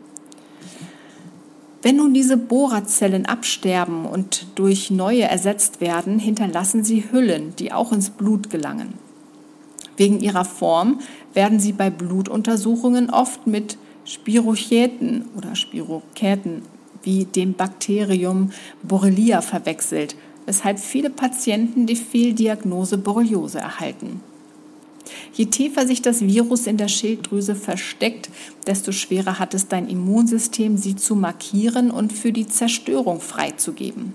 S1: Wenn nun diese Bohrerzellen absterben und durch neue ersetzt werden, hinterlassen sie Hüllen, die auch ins Blut gelangen. Wegen ihrer Form werden sie bei Blutuntersuchungen oft mit Spirochäten oder Spirokäten wie dem Bakterium Borrelia verwechselt, weshalb viele Patienten die Fehldiagnose Borreliose erhalten. Je tiefer sich das Virus in der Schilddrüse versteckt, desto schwerer hat es dein Immunsystem, sie zu markieren und für die Zerstörung freizugeben.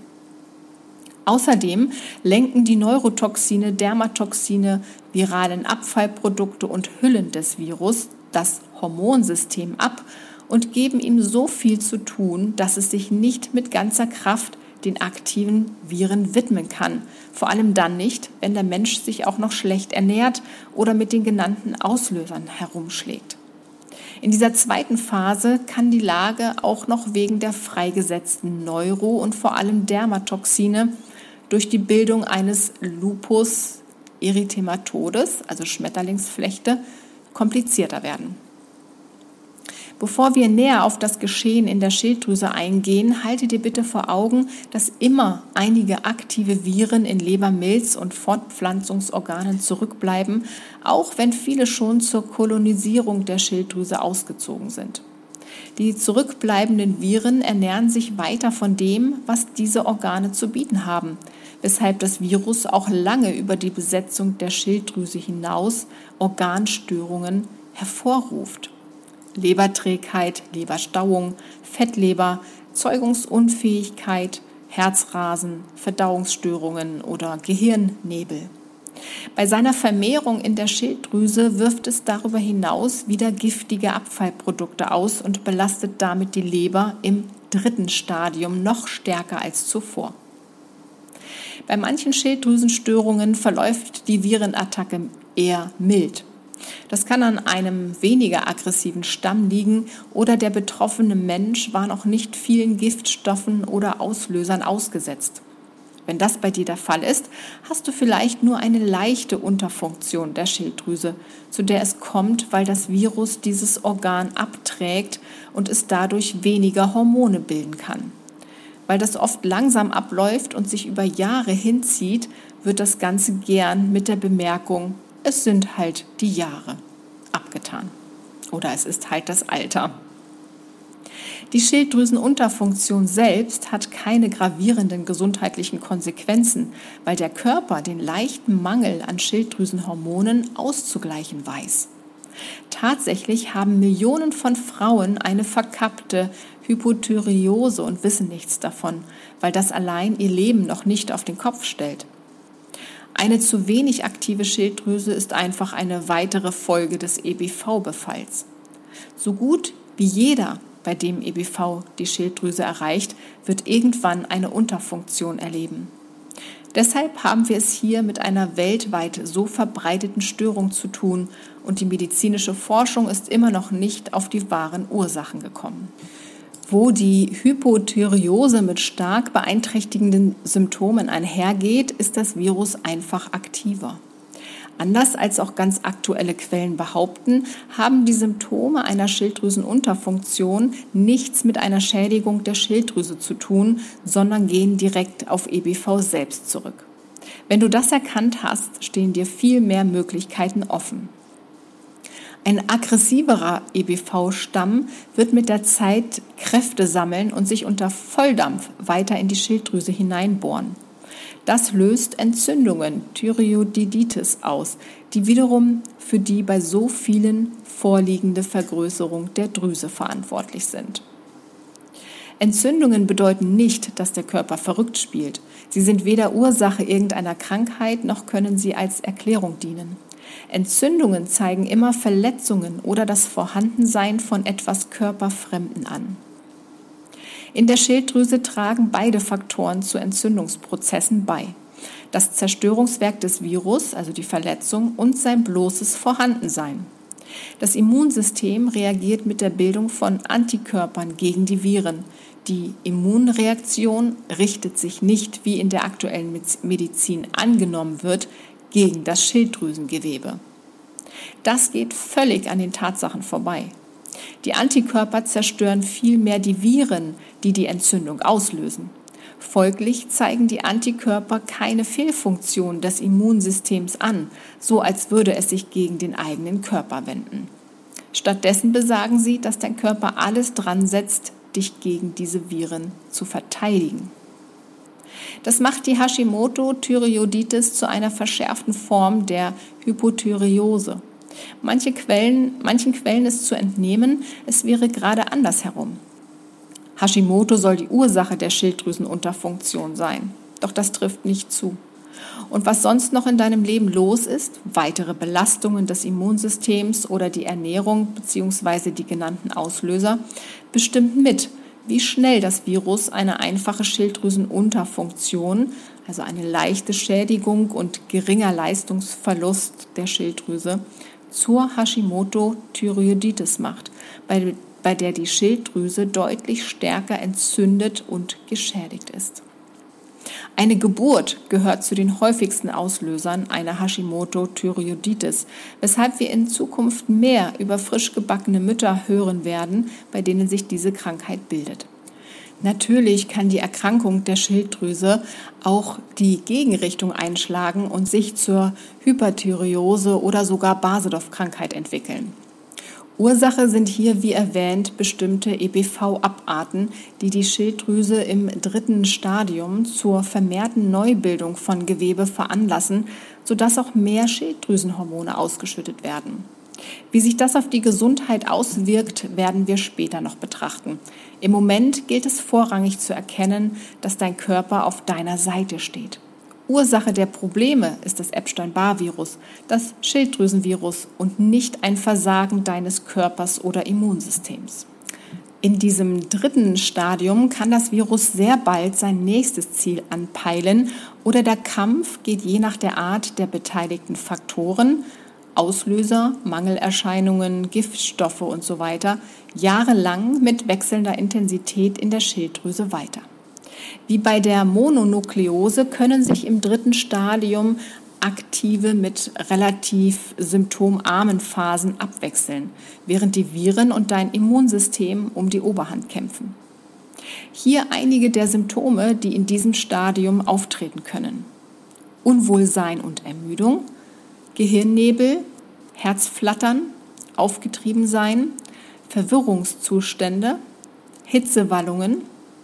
S1: Außerdem lenken die Neurotoxine, Dermatoxine, viralen Abfallprodukte und Hüllen des Virus das Hormonsystem ab und geben ihm so viel zu tun, dass es sich nicht mit ganzer Kraft den aktiven Viren widmen kann. Vor allem dann nicht, wenn der Mensch sich auch noch schlecht ernährt oder mit den genannten Auslösern herumschlägt. In dieser zweiten Phase kann die Lage auch noch wegen der freigesetzten Neuro- und vor allem Dermatoxine durch die Bildung eines Lupus erythematodes, also Schmetterlingsflechte, komplizierter werden. Bevor wir näher auf das Geschehen in der Schilddrüse eingehen, halte dir bitte vor Augen, dass immer einige aktive Viren in Leber, Milz und Fortpflanzungsorganen zurückbleiben, auch wenn viele schon zur Kolonisierung der Schilddrüse ausgezogen sind. Die zurückbleibenden Viren ernähren sich weiter von dem, was diese Organe zu bieten haben, weshalb das Virus auch lange über die Besetzung der Schilddrüse hinaus Organstörungen hervorruft. Leberträgheit, Leberstauung, Fettleber, Zeugungsunfähigkeit, Herzrasen, Verdauungsstörungen oder Gehirnnebel. Bei seiner Vermehrung in der Schilddrüse wirft es darüber hinaus wieder giftige Abfallprodukte aus und belastet damit die Leber im dritten Stadium noch stärker als zuvor. Bei manchen Schilddrüsenstörungen verläuft die Virenattacke eher mild. Das kann an einem weniger aggressiven Stamm liegen oder der betroffene Mensch war noch nicht vielen Giftstoffen oder Auslösern ausgesetzt. Wenn das bei dir der Fall ist, hast du vielleicht nur eine leichte Unterfunktion der Schilddrüse, zu der es kommt, weil das Virus dieses Organ abträgt und es dadurch weniger Hormone bilden kann. Weil das oft langsam abläuft und sich über Jahre hinzieht, wird das Ganze gern mit der Bemerkung, es sind halt die Jahre abgetan. Oder es ist halt das Alter. Die Schilddrüsenunterfunktion selbst hat keine gravierenden gesundheitlichen Konsequenzen, weil der Körper den leichten Mangel an Schilddrüsenhormonen auszugleichen weiß. Tatsächlich haben Millionen von Frauen eine verkappte Hypothyreose und wissen nichts davon, weil das allein ihr Leben noch nicht auf den Kopf stellt. Eine zu wenig aktive Schilddrüse ist einfach eine weitere Folge des E B V-Befalls. So gut wie jeder, bei dem E B V die Schilddrüse erreicht, wird irgendwann eine Unterfunktion erleben. Deshalb haben wir es hier mit einer weltweit so verbreiteten Störung zu tun und die medizinische Forschung ist immer noch nicht auf die wahren Ursachen gekommen. Wo die Hypothyreose mit stark beeinträchtigenden Symptomen einhergeht, ist das Virus einfach aktiver. Anders als auch ganz aktuelle Quellen behaupten, haben die Symptome einer Schilddrüsenunterfunktion nichts mit einer Schädigung der Schilddrüse zu tun, sondern gehen direkt auf E B V selbst zurück. Wenn du das erkannt hast, stehen dir viel mehr Möglichkeiten offen. Ein aggressiverer E B V-Stamm wird mit der Zeit Kräfte sammeln und sich unter Volldampf weiter in die Schilddrüse hineinbohren. Das löst Entzündungen, Thyreoiditis aus, die wiederum für die bei so vielen vorliegende Vergrößerung der Drüse verantwortlich sind. Entzündungen bedeuten nicht, dass der Körper verrückt spielt. Sie sind weder Ursache irgendeiner Krankheit, noch können sie als Erklärung dienen. Entzündungen zeigen immer Verletzungen oder das Vorhandensein von etwas Körperfremden an. In der Schilddrüse tragen beide Faktoren zu Entzündungsprozessen bei. Das Zerstörungswerk des Virus, also die Verletzung, und sein bloßes Vorhandensein. Das Immunsystem reagiert mit der Bildung von Antikörpern gegen die Viren. Die Immunreaktion richtet sich nicht, wie in der aktuellen Medizin angenommen wird, gegen das Schilddrüsengewebe. Das geht völlig an den Tatsachen vorbei. Die Antikörper zerstören vielmehr die Viren, die die Entzündung auslösen. Folglich zeigen die Antikörper keine Fehlfunktion des Immunsystems an, so als würde es sich gegen den eigenen Körper wenden. Stattdessen besagen sie, dass dein Körper alles dran setzt, dich gegen diese Viren zu verteidigen. Das macht die Hashimoto-Thyreoiditis zu einer verschärften Form der Hypothyreose. Manche Quellen, manchen Quellen ist zu entnehmen, es wäre gerade andersherum. Hashimoto soll die Ursache der Schilddrüsenunterfunktion sein, doch das trifft nicht zu. Und was sonst noch in deinem Leben los ist, weitere Belastungen des Immunsystems oder die Ernährung bzw. die genannten Auslöser, bestimmt mit, wie schnell das Virus eine einfache Schilddrüsenunterfunktion, also eine leichte Schädigung und geringer Leistungsverlust der Schilddrüse, zur Hashimoto-Thyreoiditis macht, bei, bei der die Schilddrüse deutlich stärker entzündet und geschädigt ist. Eine Geburt gehört zu den häufigsten Auslösern einer Hashimoto-Thyreoiditis, weshalb wir in Zukunft mehr über frisch gebackene Mütter hören werden, bei denen sich diese Krankheit bildet. Natürlich kann die Erkrankung der Schilddrüse auch die Gegenrichtung einschlagen und sich zur Hyperthyreose oder sogar Basedorf-Krankheit entwickeln. Ursache sind hier, wie erwähnt, bestimmte E B V-Abarten, die die Schilddrüse im dritten Stadium zur vermehrten Neubildung von Gewebe veranlassen, sodass auch mehr Schilddrüsenhormone ausgeschüttet werden. Wie sich das auf die Gesundheit auswirkt, werden wir später noch betrachten. Im Moment gilt es vorrangig zu erkennen, dass dein Körper auf deiner Seite steht. Ursache der Probleme ist das Epstein-Barr-Virus, das Schilddrüsenvirus und nicht ein Versagen deines Körpers oder Immunsystems. In diesem dritten Stadium kann das Virus sehr bald sein nächstes Ziel anpeilen oder der Kampf geht je nach der Art der beteiligten Faktoren, Auslöser, Mangelerscheinungen, Giftstoffe und so weiter, jahrelang mit wechselnder Intensität in der Schilddrüse weiter. Wie bei der Mononukleose können sich im dritten Stadium aktive mit relativ symptomarmen Phasen abwechseln, während die Viren und dein Immunsystem um die Oberhand kämpfen. Hier einige der Symptome, die in diesem Stadium auftreten können: Unwohlsein und Ermüdung, Gehirnnebel, Herzflattern, Aufgetriebensein, Verwirrungszustände, Hitzewallungen,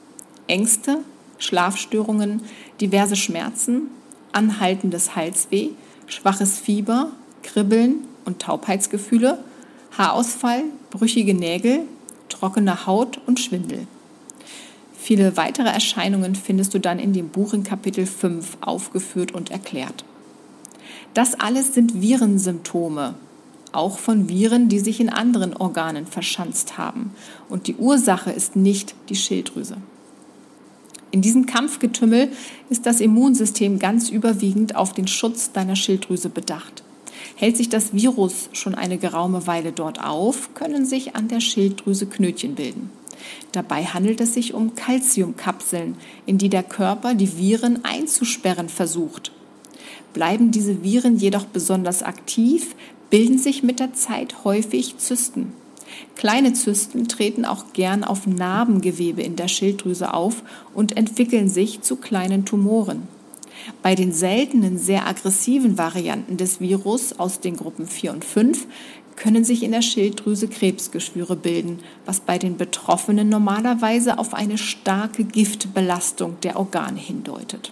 S1: Ängste, Schlafstörungen, diverse Schmerzen, anhaltendes Halsweh, schwaches Fieber, Kribbeln und Taubheitsgefühle, Haarausfall, brüchige Nägel, trockene Haut und Schwindel. Viele weitere Erscheinungen findest du dann in dem Buch in Kapitel fünf aufgeführt und erklärt. Das alles sind Virensymptome, auch von Viren, die sich in anderen Organen verschanzt haben. Und die Ursache ist nicht die Schilddrüse. In diesem Kampfgetümmel ist das Immunsystem ganz überwiegend auf den Schutz deiner Schilddrüse bedacht. Hält sich das Virus schon eine geraume Weile dort auf, können sich an der Schilddrüse Knötchen bilden. Dabei handelt es sich um Calciumkapseln, in die der Körper die Viren einzusperren versucht. Bleiben diese Viren jedoch besonders aktiv, bilden sich mit der Zeit häufig Zysten. Kleine Zysten treten auch gern auf Narbengewebe in der Schilddrüse auf und entwickeln sich zu kleinen Tumoren. Bei den seltenen, sehr aggressiven Varianten des Virus aus den Gruppen vier und fünf können sich in der Schilddrüse Krebsgeschwüre bilden, was bei den Betroffenen normalerweise auf eine starke Giftbelastung der Organe hindeutet.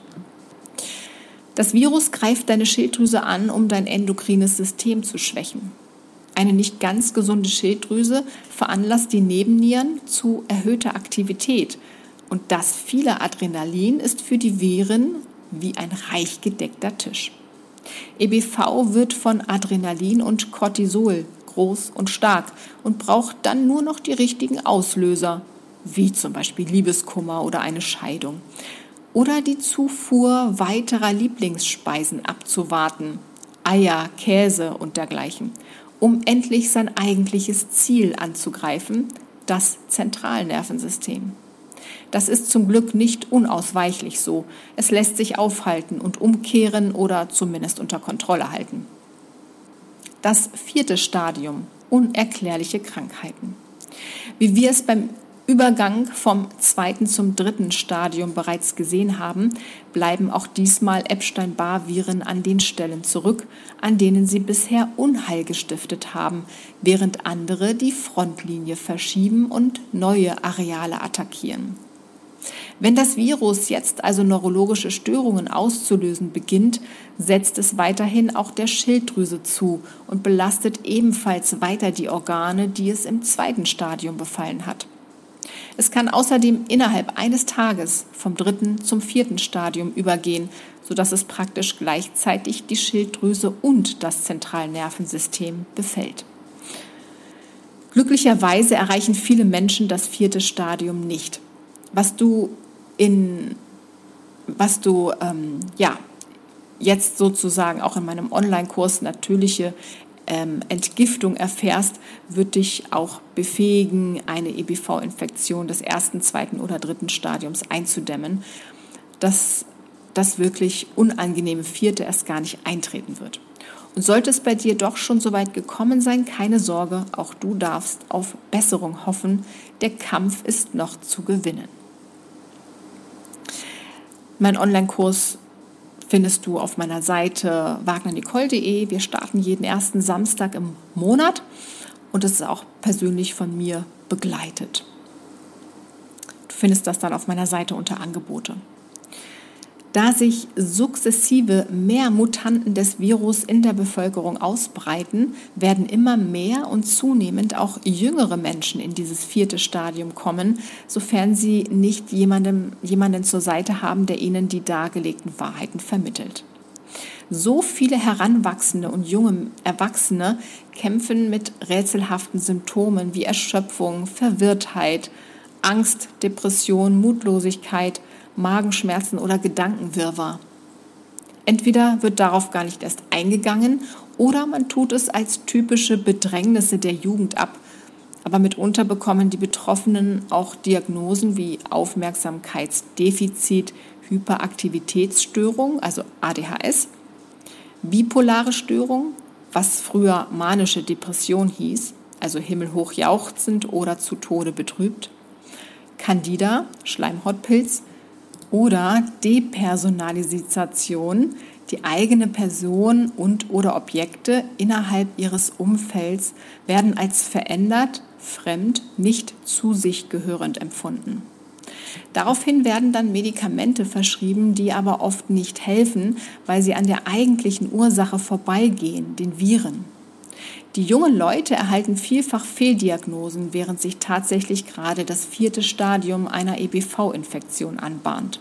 S1: Das Virus greift deine Schilddrüse an, um dein endokrines System zu schwächen. Eine nicht ganz gesunde Schilddrüse veranlasst die Nebennieren zu erhöhter Aktivität und das viele Adrenalin ist für die Viren wie ein reich gedeckter Tisch. E B V wird von Adrenalin und Cortisol groß und stark und braucht dann nur noch die richtigen Auslöser, wie zum Beispiel Liebeskummer oder eine Scheidung, oder die Zufuhr weiterer Lieblingsspeisen abzuwarten, Eier, Käse und dergleichen, um endlich sein eigentliches Ziel anzugreifen, das Zentralnervensystem. Das ist zum Glück nicht unausweichlich so. Es lässt sich aufhalten und umkehren oder zumindest unter Kontrolle halten. Das vierte Stadium: unerklärliche Krankheiten. Wie wir es beim Übergang vom zweiten zum dritten Stadium bereits gesehen haben, bleiben auch diesmal Epstein-Barr-Viren an den Stellen zurück, an denen sie bisher Unheil gestiftet haben, während andere die Frontlinie verschieben und neue Areale attackieren. Wenn das Virus jetzt also neurologische Störungen auszulösen beginnt, setzt es weiterhin auch der Schilddrüse zu und belastet ebenfalls weiter die Organe, die es im zweiten Stadium befallen hat. Es kann außerdem innerhalb eines Tages vom dritten zum vierten Stadium übergehen, sodass es praktisch gleichzeitig die Schilddrüse und das Zentralnervensystem befällt. Glücklicherweise erreichen viele Menschen das vierte Stadium nicht. Was du in, was du ähm, ja jetzt sozusagen auch in meinem Online-Kurs natürliche ähm, Entgiftung erfährst, wird dich auch befähigen, eine E B V-Infektion des ersten, zweiten oder dritten Stadiums einzudämmen, dass das wirklich unangenehme vierte erst gar nicht eintreten wird. Und sollte es bei dir doch schon so weit gekommen sein, keine Sorge, auch du darfst auf Besserung hoffen. Der Kampf ist noch zu gewinnen. Mein Online-Kurs findest du auf meiner Seite wagner nicole punkt de. Wir starten jeden ersten Samstag im Monat und es ist auch persönlich von mir begleitet. Du findest das dann auf meiner Seite unter Angebote. Da sich sukzessive mehr Mutanten des Virus in der Bevölkerung ausbreiten, werden immer mehr und zunehmend auch jüngere Menschen in dieses vierte Stadium kommen, sofern sie nicht jemandem, jemanden zur Seite haben, der ihnen die dargelegten Wahrheiten vermittelt. So viele Heranwachsende und junge Erwachsene kämpfen mit rätselhaften Symptomen wie Erschöpfung, Verwirrtheit, Angst, Depression, Mutlosigkeit, Magenschmerzen oder Gedankenwirrwarr. Entweder wird darauf gar nicht erst eingegangen oder man tut es als typische Bedrängnisse der Jugend ab. Aber mitunter bekommen die Betroffenen auch Diagnosen wie Aufmerksamkeitsdefizit, Hyperaktivitätsstörung, also A D H S, bipolare Störung, was früher manische Depression hieß, also himmelhoch jauchzend oder zu Tode betrübt, Candida, Schleimhautpilz, oder Depersonalisation, die eigene Person und oder Objekte innerhalb ihres Umfelds werden als verändert, fremd, nicht zu sich gehörend empfunden. Daraufhin werden dann Medikamente verschrieben, die aber oft nicht helfen, weil sie an der eigentlichen Ursache vorbeigehen, den Viren. Die jungen Leute erhalten vielfach Fehldiagnosen, während sich tatsächlich gerade das vierte Stadium einer E B V-Infektion anbahnt.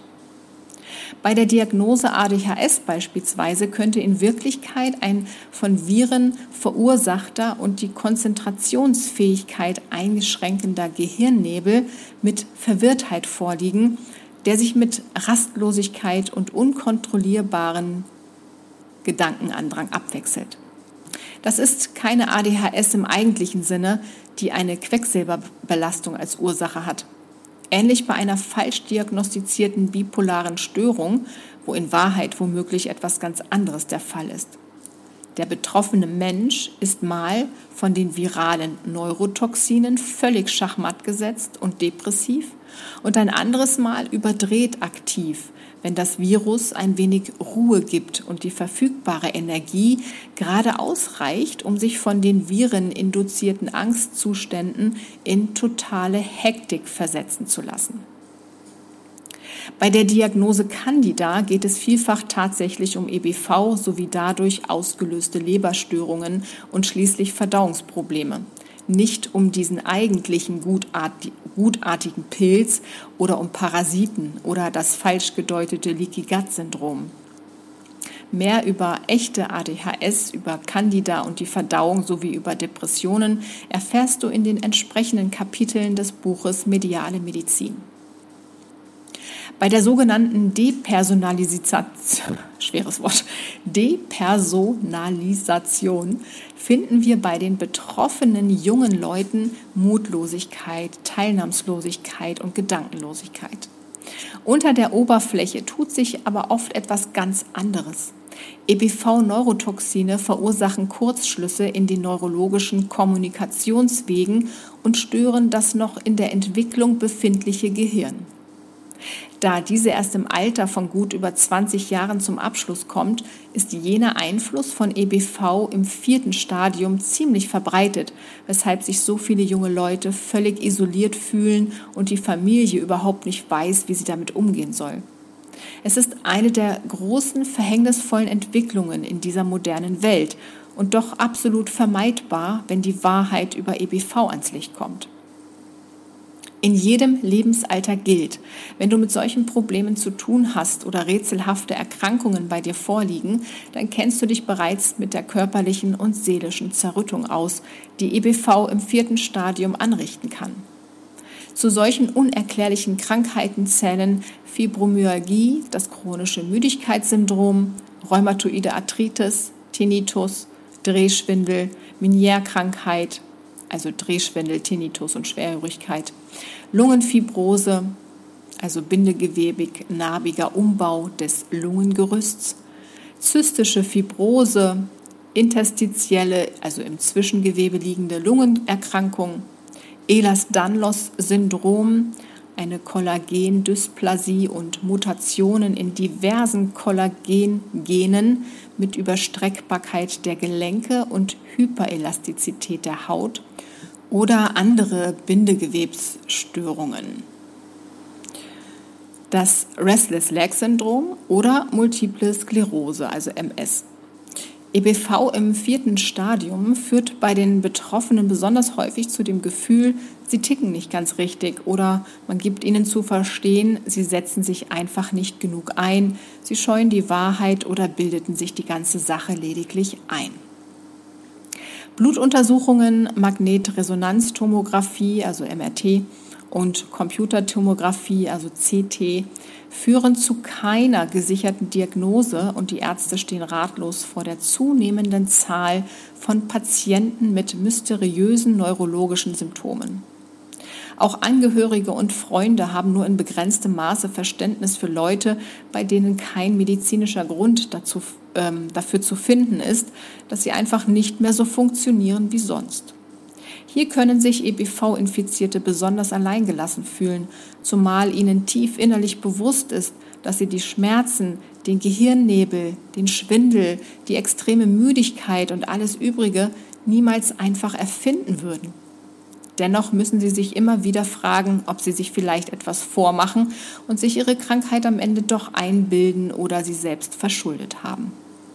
S1: Bei der Diagnose A D H S beispielsweise könnte in Wirklichkeit ein von Viren verursachter und die Konzentrationsfähigkeit eingeschränkender Gehirnnebel mit Verwirrtheit vorliegen, der sich mit Rastlosigkeit und unkontrollierbaren Gedankenandrang abwechselt. Das ist keine A D H S im eigentlichen Sinne, die eine Quecksilberbelastung als Ursache hat. Ähnlich bei einer falsch diagnostizierten bipolaren Störung, wo in Wahrheit womöglich etwas ganz anderes der Fall ist. Der betroffene Mensch ist mal von den viralen Neurotoxinen völlig schachmatt gesetzt und depressiv und ein anderes Mal überdreht aktiv, wenn das Virus ein wenig Ruhe gibt und die verfügbare Energie gerade ausreicht, um sich von den vireninduzierten Angstzuständen in totale Hektik versetzen zu lassen. Bei der Diagnose Candida geht es vielfach tatsächlich um E B V sowie dadurch ausgelöste Leberstörungen und schließlich Verdauungsprobleme. Nicht um diesen eigentlichen gutartigen Pilz oder um Parasiten oder das falsch gedeutete Leaky Gut Syndrom. Mehr über echte A D H S, über Candida und die Verdauung sowie über Depressionen erfährst du in den entsprechenden Kapiteln des Buches Mediale Medizin. Bei der sogenannten Depersonalisation, schweres Wort, Depersonalisation finden wir bei den betroffenen jungen Leuten Mutlosigkeit, Teilnahmslosigkeit und Gedankenlosigkeit. Unter der Oberfläche tut sich aber oft etwas ganz anderes. E B V-Neurotoxine verursachen Kurzschlüsse in den neurologischen Kommunikationswegen und stören das noch in der Entwicklung befindliche Gehirn. Da diese erst im Alter von gut über zwanzig Jahren zum Abschluss kommt, ist jener Einfluss von E B V im vierten Stadium ziemlich verbreitet, weshalb sich so viele junge Leute völlig isoliert fühlen und die Familie überhaupt nicht weiß, wie sie damit umgehen soll. Es ist eine der großen, verhängnisvollen Entwicklungen in dieser modernen Welt und doch absolut vermeidbar, wenn die Wahrheit über E B V ans Licht kommt. in jedem Lebensalter gilt. Wenn du mit solchen Problemen zu tun hast oder rätselhafte Erkrankungen bei dir vorliegen, dann kennst du dich bereits mit der körperlichen und seelischen Zerrüttung aus, die E B V im vierten Stadium anrichten kann. Zu solchen unerklärlichen Krankheiten zählen Fibromyalgie, das chronische Müdigkeitssyndrom, rheumatoide Arthritis, Tinnitus, Drehschwindel, Meniere-Krankheit, also Drehschwindel, Tinnitus und Schwerhörigkeit, Lungenfibrose, also bindegewebig narbiger Umbau des Lungengerüsts, zystische Fibrose, interstitielle, also im Zwischengewebe liegende Lungenerkrankung, Ehlers-Danlos-Syndrom, eine Kollagendysplasie und Mutationen in diversen Kollagengenen mit Überstreckbarkeit der Gelenke und Hyperelastizität der Haut oder andere Bindegewebsstörungen. Das Restless-Leg-Syndrom oder Multiple Sklerose, also M S. E B V im vierten Stadium führt bei den Betroffenen besonders häufig zu dem Gefühl, sie ticken nicht ganz richtig oder man gibt ihnen zu verstehen, sie setzen sich einfach nicht genug ein, sie scheuen die Wahrheit oder bildeten sich die ganze Sache lediglich ein. Blutuntersuchungen, Magnetresonanztomographie, also M R T, und Computertomographie, also C T, führen zu keiner gesicherten Diagnose und die Ärzte stehen ratlos vor der zunehmenden Zahl von Patienten mit mysteriösen neurologischen Symptomen. Auch Angehörige und Freunde haben nur in begrenztem Maße Verständnis für Leute, bei denen kein medizinischer Grund dazu, ähm, dafür zu finden ist, dass sie einfach nicht mehr so funktionieren wie sonst. Hier können sich E B V-Infizierte besonders alleingelassen fühlen, zumal ihnen tief innerlich bewusst ist, dass sie die Schmerzen, den Gehirnnebel, den Schwindel, die extreme Müdigkeit und alles Übrige niemals einfach erfinden würden. Dennoch müssen sie sich immer wieder fragen, ob sie sich vielleicht etwas vormachen und sich ihre Krankheit am Ende doch einbilden oder sie selbst verschuldet haben.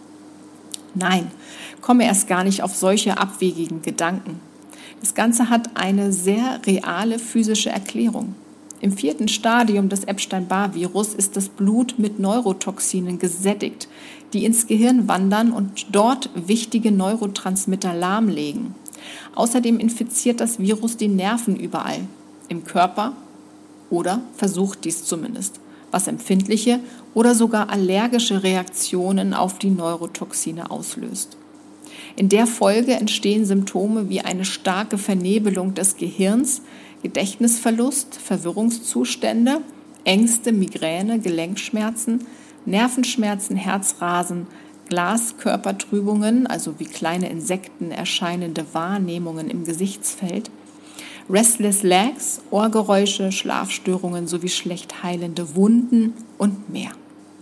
S1: Nein, komme erst gar nicht auf solche abwegigen Gedanken. Das Ganze hat eine sehr reale physische Erklärung. Im vierten Stadium des Epstein-Barr-Virus ist das Blut mit Neurotoxinen gesättigt, die ins Gehirn wandern und dort wichtige Neurotransmitter lahmlegen. Außerdem infiziert das Virus die Nerven überall, im Körper oder versucht dies zumindest, was empfindliche oder sogar allergische Reaktionen auf die Neurotoxine auslöst. In der Folge entstehen Symptome wie eine starke Vernebelung des Gehirns, Gedächtnisverlust, Verwirrungszustände, Ängste, Migräne, Gelenkschmerzen, Nervenschmerzen, Herzrasen, Glaskörpertrübungen, also wie kleine Insekten erscheinende Wahrnehmungen im Gesichtsfeld, Restless Legs, Ohrgeräusche, Schlafstörungen sowie schlecht heilende Wunden und mehr.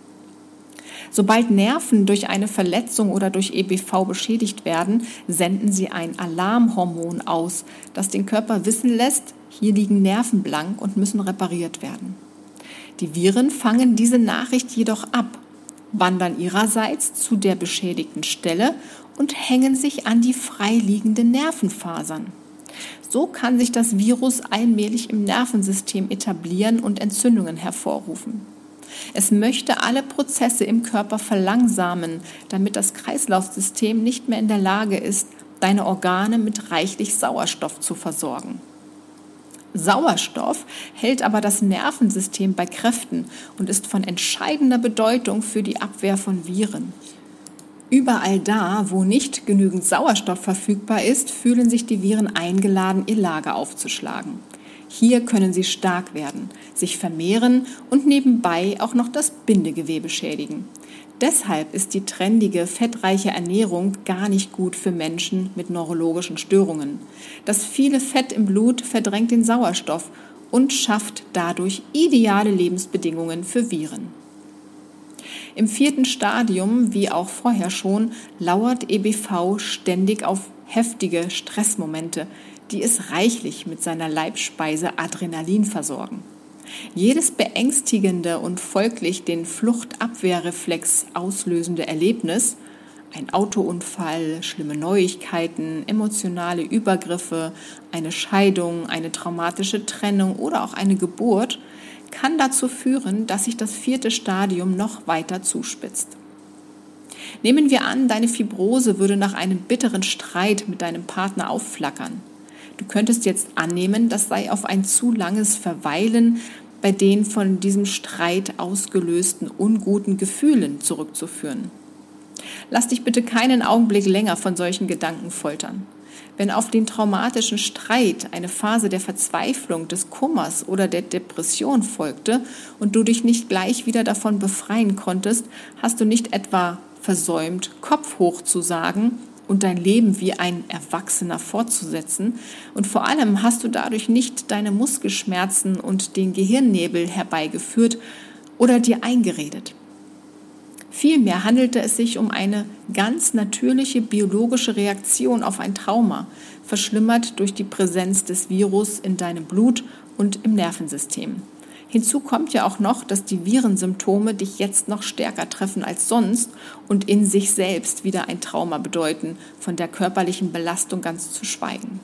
S1: Sobald Nerven durch eine Verletzung oder durch E B V beschädigt werden, senden sie ein Alarmhormon aus, das den Körper wissen lässt, hier liegen Nerven blank und müssen repariert werden. Die Viren fangen diese Nachricht jedoch ab, wandern ihrerseits zu der beschädigten Stelle und hängen sich an die freiliegenden Nervenfasern. So kann sich das Virus allmählich im Nervensystem etablieren und Entzündungen hervorrufen. Es möchte alle Prozesse im Körper verlangsamen, damit das Kreislaufsystem nicht mehr in der Lage ist, deine Organe mit reichlich Sauerstoff zu versorgen. Sauerstoff hält aber das Nervensystem bei Kräften und ist von entscheidender Bedeutung für die Abwehr von Viren. Überall da, wo nicht genügend Sauerstoff verfügbar ist, fühlen sich die Viren eingeladen, ihr Lager aufzuschlagen. Hier können sie stark werden, sich vermehren und nebenbei auch noch das Bindegewebe schädigen. Deshalb ist die trendige, fettreiche Ernährung gar nicht gut für Menschen mit neurologischen Störungen. Das viele Fett im Blut verdrängt den Sauerstoff und schafft dadurch ideale Lebensbedingungen für Viren. Im vierten Stadium, wie auch vorher schon, lauert E B V ständig auf heftige Stressmomente, die es reichlich mit seiner Leibspeise Adrenalin versorgen. Jedes beängstigende und folglich den Fluchtabwehrreflex auslösende Erlebnis, Ein Autounfall, schlimme Neuigkeiten, emotionale Übergriffe, eine Scheidung, eine traumatische Trennung oder auch eine Geburt kann dazu führen, dass sich das vierte Stadium noch weiter zuspitzt. Nehmen wir an, deine Fibrose würde nach einem bitteren Streit mit deinem Partner aufflackern. Du könntest jetzt annehmen, das sei auf ein zu langes Verweilen bei den von diesem Streit ausgelösten unguten Gefühlen zurückzuführen. Lass dich bitte keinen Augenblick länger von solchen Gedanken foltern. Wenn auf den traumatischen Streit eine Phase der Verzweiflung, des Kummers oder der Depression folgte und du dich nicht gleich wieder davon befreien konntest, hast du nicht etwa versäumt, Kopf hoch zu sagen und dein Leben wie ein Erwachsener fortzusetzen, und vor allem hast du dadurch nicht deine Muskelschmerzen und den Gehirnnebel herbeigeführt oder dir eingeredet. Vielmehr handelte es sich um eine ganz natürliche biologische Reaktion auf ein Trauma, verschlimmert durch die Präsenz des Virus in deinem Blut und im Nervensystem. Hinzu kommt ja auch noch, dass die Virensymptome dich jetzt noch stärker treffen als sonst und in sich selbst wieder ein Trauma bedeuten, von der körperlichen Belastung ganz zu schweigen.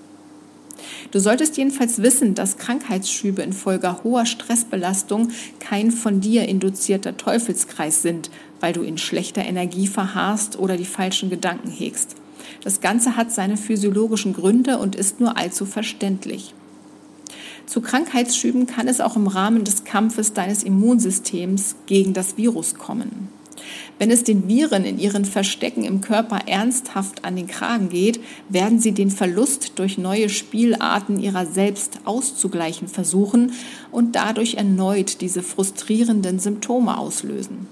S1: Du solltest jedenfalls wissen, dass Krankheitsschübe infolge hoher Stressbelastung kein von dir induzierter Teufelskreis sind, weil du in schlechter Energie verharrst oder die falschen Gedanken hegst. Das Ganze hat seine physiologischen Gründe und ist nur allzu verständlich. Zu Krankheitsschüben kann es auch im Rahmen des Kampfes deines Immunsystems gegen das Virus kommen. Wenn es den Viren in ihren Verstecken im Körper ernsthaft an den Kragen geht, werden sie den Verlust durch neue Spielarten ihrer selbst auszugleichen versuchen und dadurch erneut diese frustrierenden Symptome auslösen.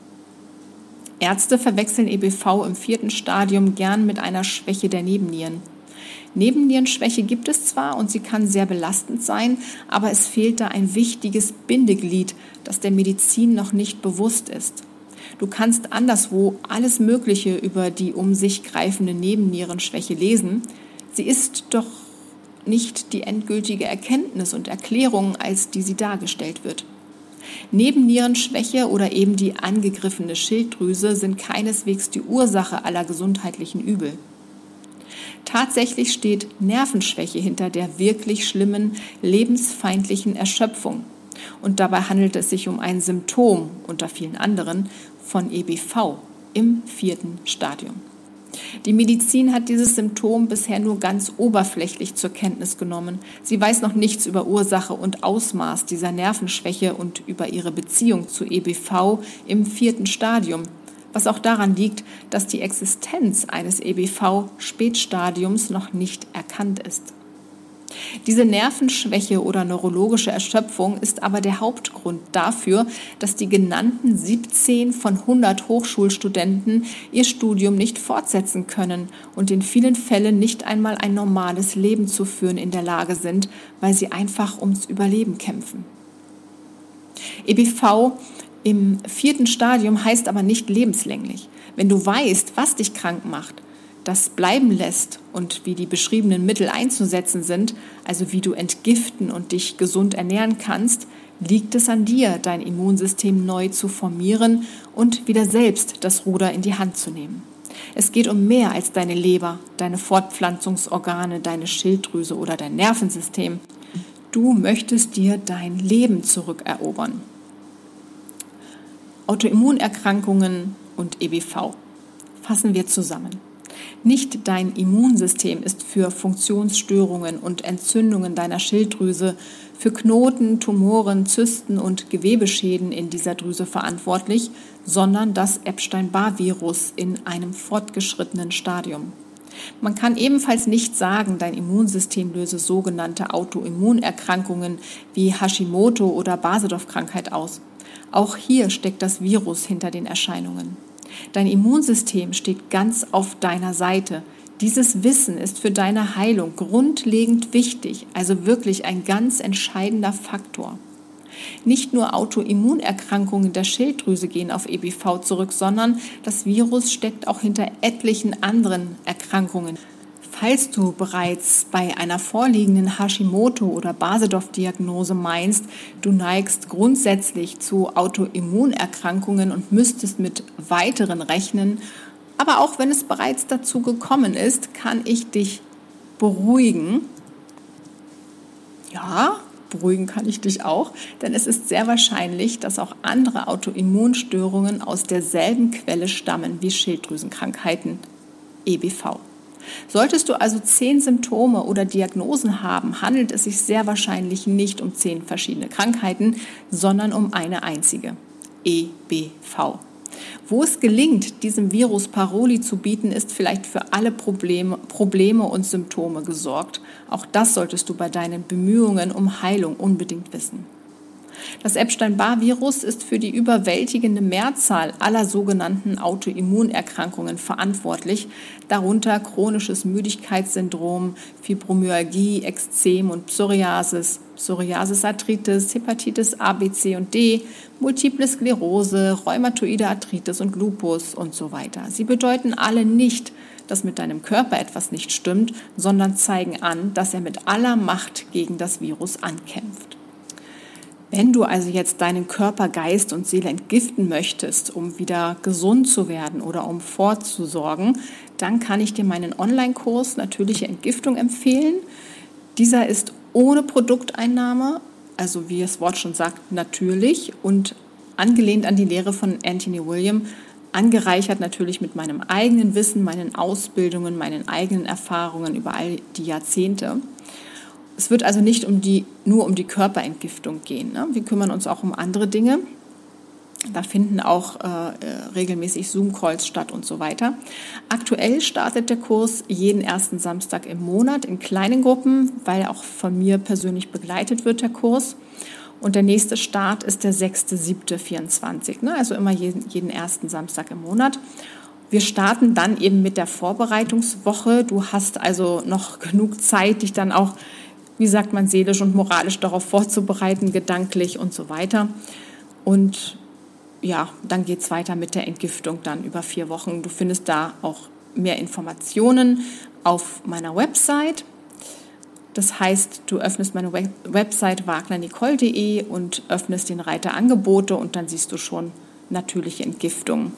S1: Ärzte verwechseln E B V im vierten Stadium gern mit einer Schwäche der Nebennieren. Nebennierenschwäche gibt es zwar und sie kann sehr belastend sein, aber es fehlt da ein wichtiges Bindeglied, das der Medizin noch nicht bewusst ist. Du kannst anderswo alles Mögliche über die um sich greifende Nebennierenschwäche lesen. Sie ist doch nicht die endgültige Erkenntnis und Erklärung, als die sie dargestellt wird. Nebennierenschwäche oder eben die angegriffene Schilddrüse sind keineswegs die Ursache aller gesundheitlichen Übel. Tatsächlich steht Nervenschwäche hinter der wirklich schlimmen, lebensfeindlichen Erschöpfung. Und dabei handelt es sich um ein Symptom, unter vielen anderen, von E B V im vierten Stadium. Die Medizin hat dieses Symptom bisher nur ganz oberflächlich zur Kenntnis genommen. Sie weiß noch nichts über Ursache und Ausmaß dieser Nervenschwäche und über ihre Beziehung zu E B V im vierten Stadium, was auch daran liegt, dass die Existenz eines E B V-Spätstadiums noch nicht erkannt ist. Diese Nervenschwäche oder neurologische Erschöpfung ist aber der Hauptgrund dafür, dass die genannten siebzehn von hundert Hochschulstudenten ihr Studium nicht fortsetzen können und in vielen Fällen nicht einmal ein normales Leben zu führen in der Lage sind, weil sie einfach ums Überleben kämpfen. E B V im vierten Stadium heißt aber nicht lebenslänglich. Wenn du weißt, was dich krank macht, das bleiben lässt und wie die beschriebenen Mittel einzusetzen sind, also wie du entgiften und dich gesund ernähren kannst, liegt es an dir, dein Immunsystem neu zu formieren und wieder selbst das Ruder in die Hand zu nehmen. Es geht um mehr als deine Leber, deine Fortpflanzungsorgane, deine Schilddrüse oder dein Nervensystem. Du möchtest dir dein Leben zurückerobern. Autoimmunerkrankungen und E B V. Fassen wir zusammen. Nicht dein Immunsystem ist für Funktionsstörungen und Entzündungen deiner Schilddrüse, für Knoten, Tumoren, Zysten und Gewebeschäden in dieser Drüse verantwortlich, sondern das Epstein-Barr-Virus in einem fortgeschrittenen Stadium. Man kann ebenfalls nicht sagen, dein Immunsystem löse sogenannte Autoimmunerkrankungen wie Hashimoto oder Basedorf-Krankheit aus. Auch hier steckt das Virus hinter den Erscheinungen. Dein Immunsystem steht ganz auf deiner Seite. Dieses Wissen ist für deine Heilung grundlegend wichtig, also wirklich ein ganz entscheidender Faktor. Nicht nur Autoimmunerkrankungen der Schilddrüse gehen auf E B V zurück, sondern das Virus steckt auch hinter etlichen anderen Erkrankungen. Falls du bereits bei einer vorliegenden Hashimoto- oder Basedorf-Diagnose meinst, du neigst grundsätzlich zu Autoimmunerkrankungen und müsstest mit weiteren rechnen, Aber auch wenn es bereits dazu gekommen ist, kann ich dich beruhigen. Ja, beruhigen kann ich dich auch, denn es ist sehr wahrscheinlich, dass auch andere Autoimmunstörungen aus derselben Quelle stammen wie Schilddrüsenkrankheiten, E B V. Solltest du also zehn Symptome oder Diagnosen haben, handelt es sich sehr wahrscheinlich nicht um zehn verschiedene Krankheiten, sondern um eine einzige, E B V. Wo es gelingt, diesem Virus Paroli zu bieten, ist vielleicht für alle Probleme, Probleme und Symptome gesorgt. Auch das solltest du bei deinen Bemühungen um Heilung unbedingt wissen. Das Epstein-Barr-Virus ist für die überwältigende Mehrzahl aller sogenannten Autoimmunerkrankungen verantwortlich, darunter chronisches Müdigkeitssyndrom, Fibromyalgie, Ekzem und Psoriasis, Psoriasis-Arthritis, Hepatitis A, B, C und D, Multiple Sklerose, Rheumatoide Arthritis und Lupus und so weiter. Sie bedeuten alle nicht, dass mit deinem Körper etwas nicht stimmt, sondern zeigen an, dass er mit aller Macht gegen das Virus ankämpft. Wenn du also jetzt deinen Körper, Geist und Seele entgiften möchtest, um wieder gesund zu werden oder um vorzusorgen, dann kann ich dir meinen Online-Kurs Natürliche Entgiftung empfehlen. Dieser ist ohne Produkteinnahme, also wie das Wort schon sagt, natürlich und angelehnt an die Lehre von Anthony William, angereichert natürlich mit meinem eigenen Wissen, meinen Ausbildungen, meinen eigenen Erfahrungen über all die Jahrzehnte. Es wird also nicht um die, nur um die Körperentgiftung gehen. Ne? Wir kümmern uns auch um andere Dinge. Da finden auch äh, regelmäßig Zoom-Calls statt und so weiter. Aktuell startet der Kurs jeden ersten Samstag im Monat in kleinen Gruppen, weil auch von mir persönlich begleitet wird der Kurs. Und der nächste Start ist der sechster siebter vierundzwanzig, ne? Also immer jeden, jeden ersten Samstag im Monat. Wir starten dann eben mit der Vorbereitungswoche. Du hast also noch genug Zeit, dich dann auch, wie sagt man, seelisch und moralisch darauf vorzubereiten, gedanklich und so weiter. Und ja, dann geht es weiter mit der Entgiftung dann über vier Wochen. Du findest da auch mehr Informationen auf meiner Website. Das heißt, du öffnest meine Web- Website wagner nicole punkt de und öffnest den Reiter Angebote und dann siehst du schon natürliche Entgiftung.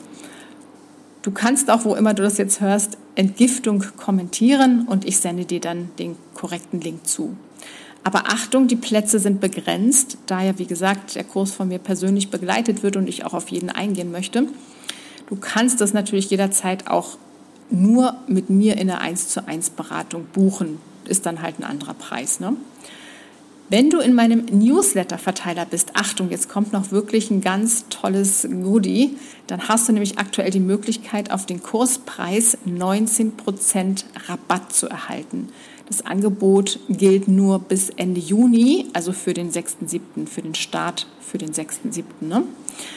S1: Du kannst auch, wo immer du das jetzt hörst, Entgiftung kommentieren und ich sende dir dann den korrekten Link zu. Aber Achtung, die Plätze sind begrenzt, da ja, wie gesagt, der Kurs von mir persönlich begleitet wird und ich auch auf jeden eingehen möchte. Du kannst das natürlich jederzeit auch nur mit mir in einer eins zu eins Beratung buchen. Ist dann halt ein anderer Preis, ne? Wenn du in meinem Newsletter-Verteiler bist, Achtung, jetzt kommt noch wirklich ein ganz tolles Goodie, dann hast du nämlich aktuell die Möglichkeit, auf den Kurspreis neunzehn Prozent Rabatt zu erhalten. Das Angebot gilt nur bis Ende Juni, also für den sechster siebter, für den Start für den sechster siebter. Ne?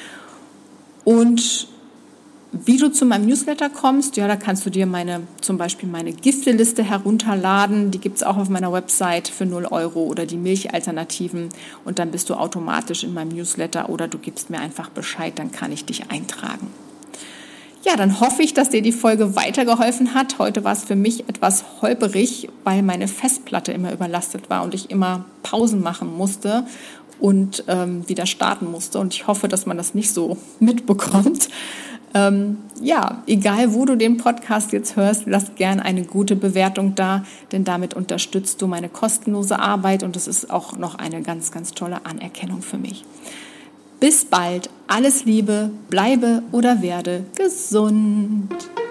S1: Und wie du zu meinem Newsletter kommst, ja, da kannst du dir meine, zum Beispiel meine Gifteliste herunterladen. Die gibt es auch auf meiner Website für null Euro oder die Milchalternativen. Und dann bist du automatisch in meinem Newsletter oder du gibst mir einfach Bescheid, dann kann ich dich eintragen. Ja, dann hoffe ich, dass dir die Folge weitergeholfen hat. Heute war es für mich etwas holperig, weil meine Festplatte immer überlastet war und ich immer Pausen machen musste und ähm, wieder starten musste. Und ich hoffe, dass man das nicht so mitbekommt. Ähm, ja, egal wo du den Podcast jetzt hörst, lass gern eine gute Bewertung da, denn damit unterstützt du meine kostenlose Arbeit und das ist auch noch eine ganz, ganz tolle Anerkennung für mich. Bis bald, alles Liebe, bleibe oder werde gesund.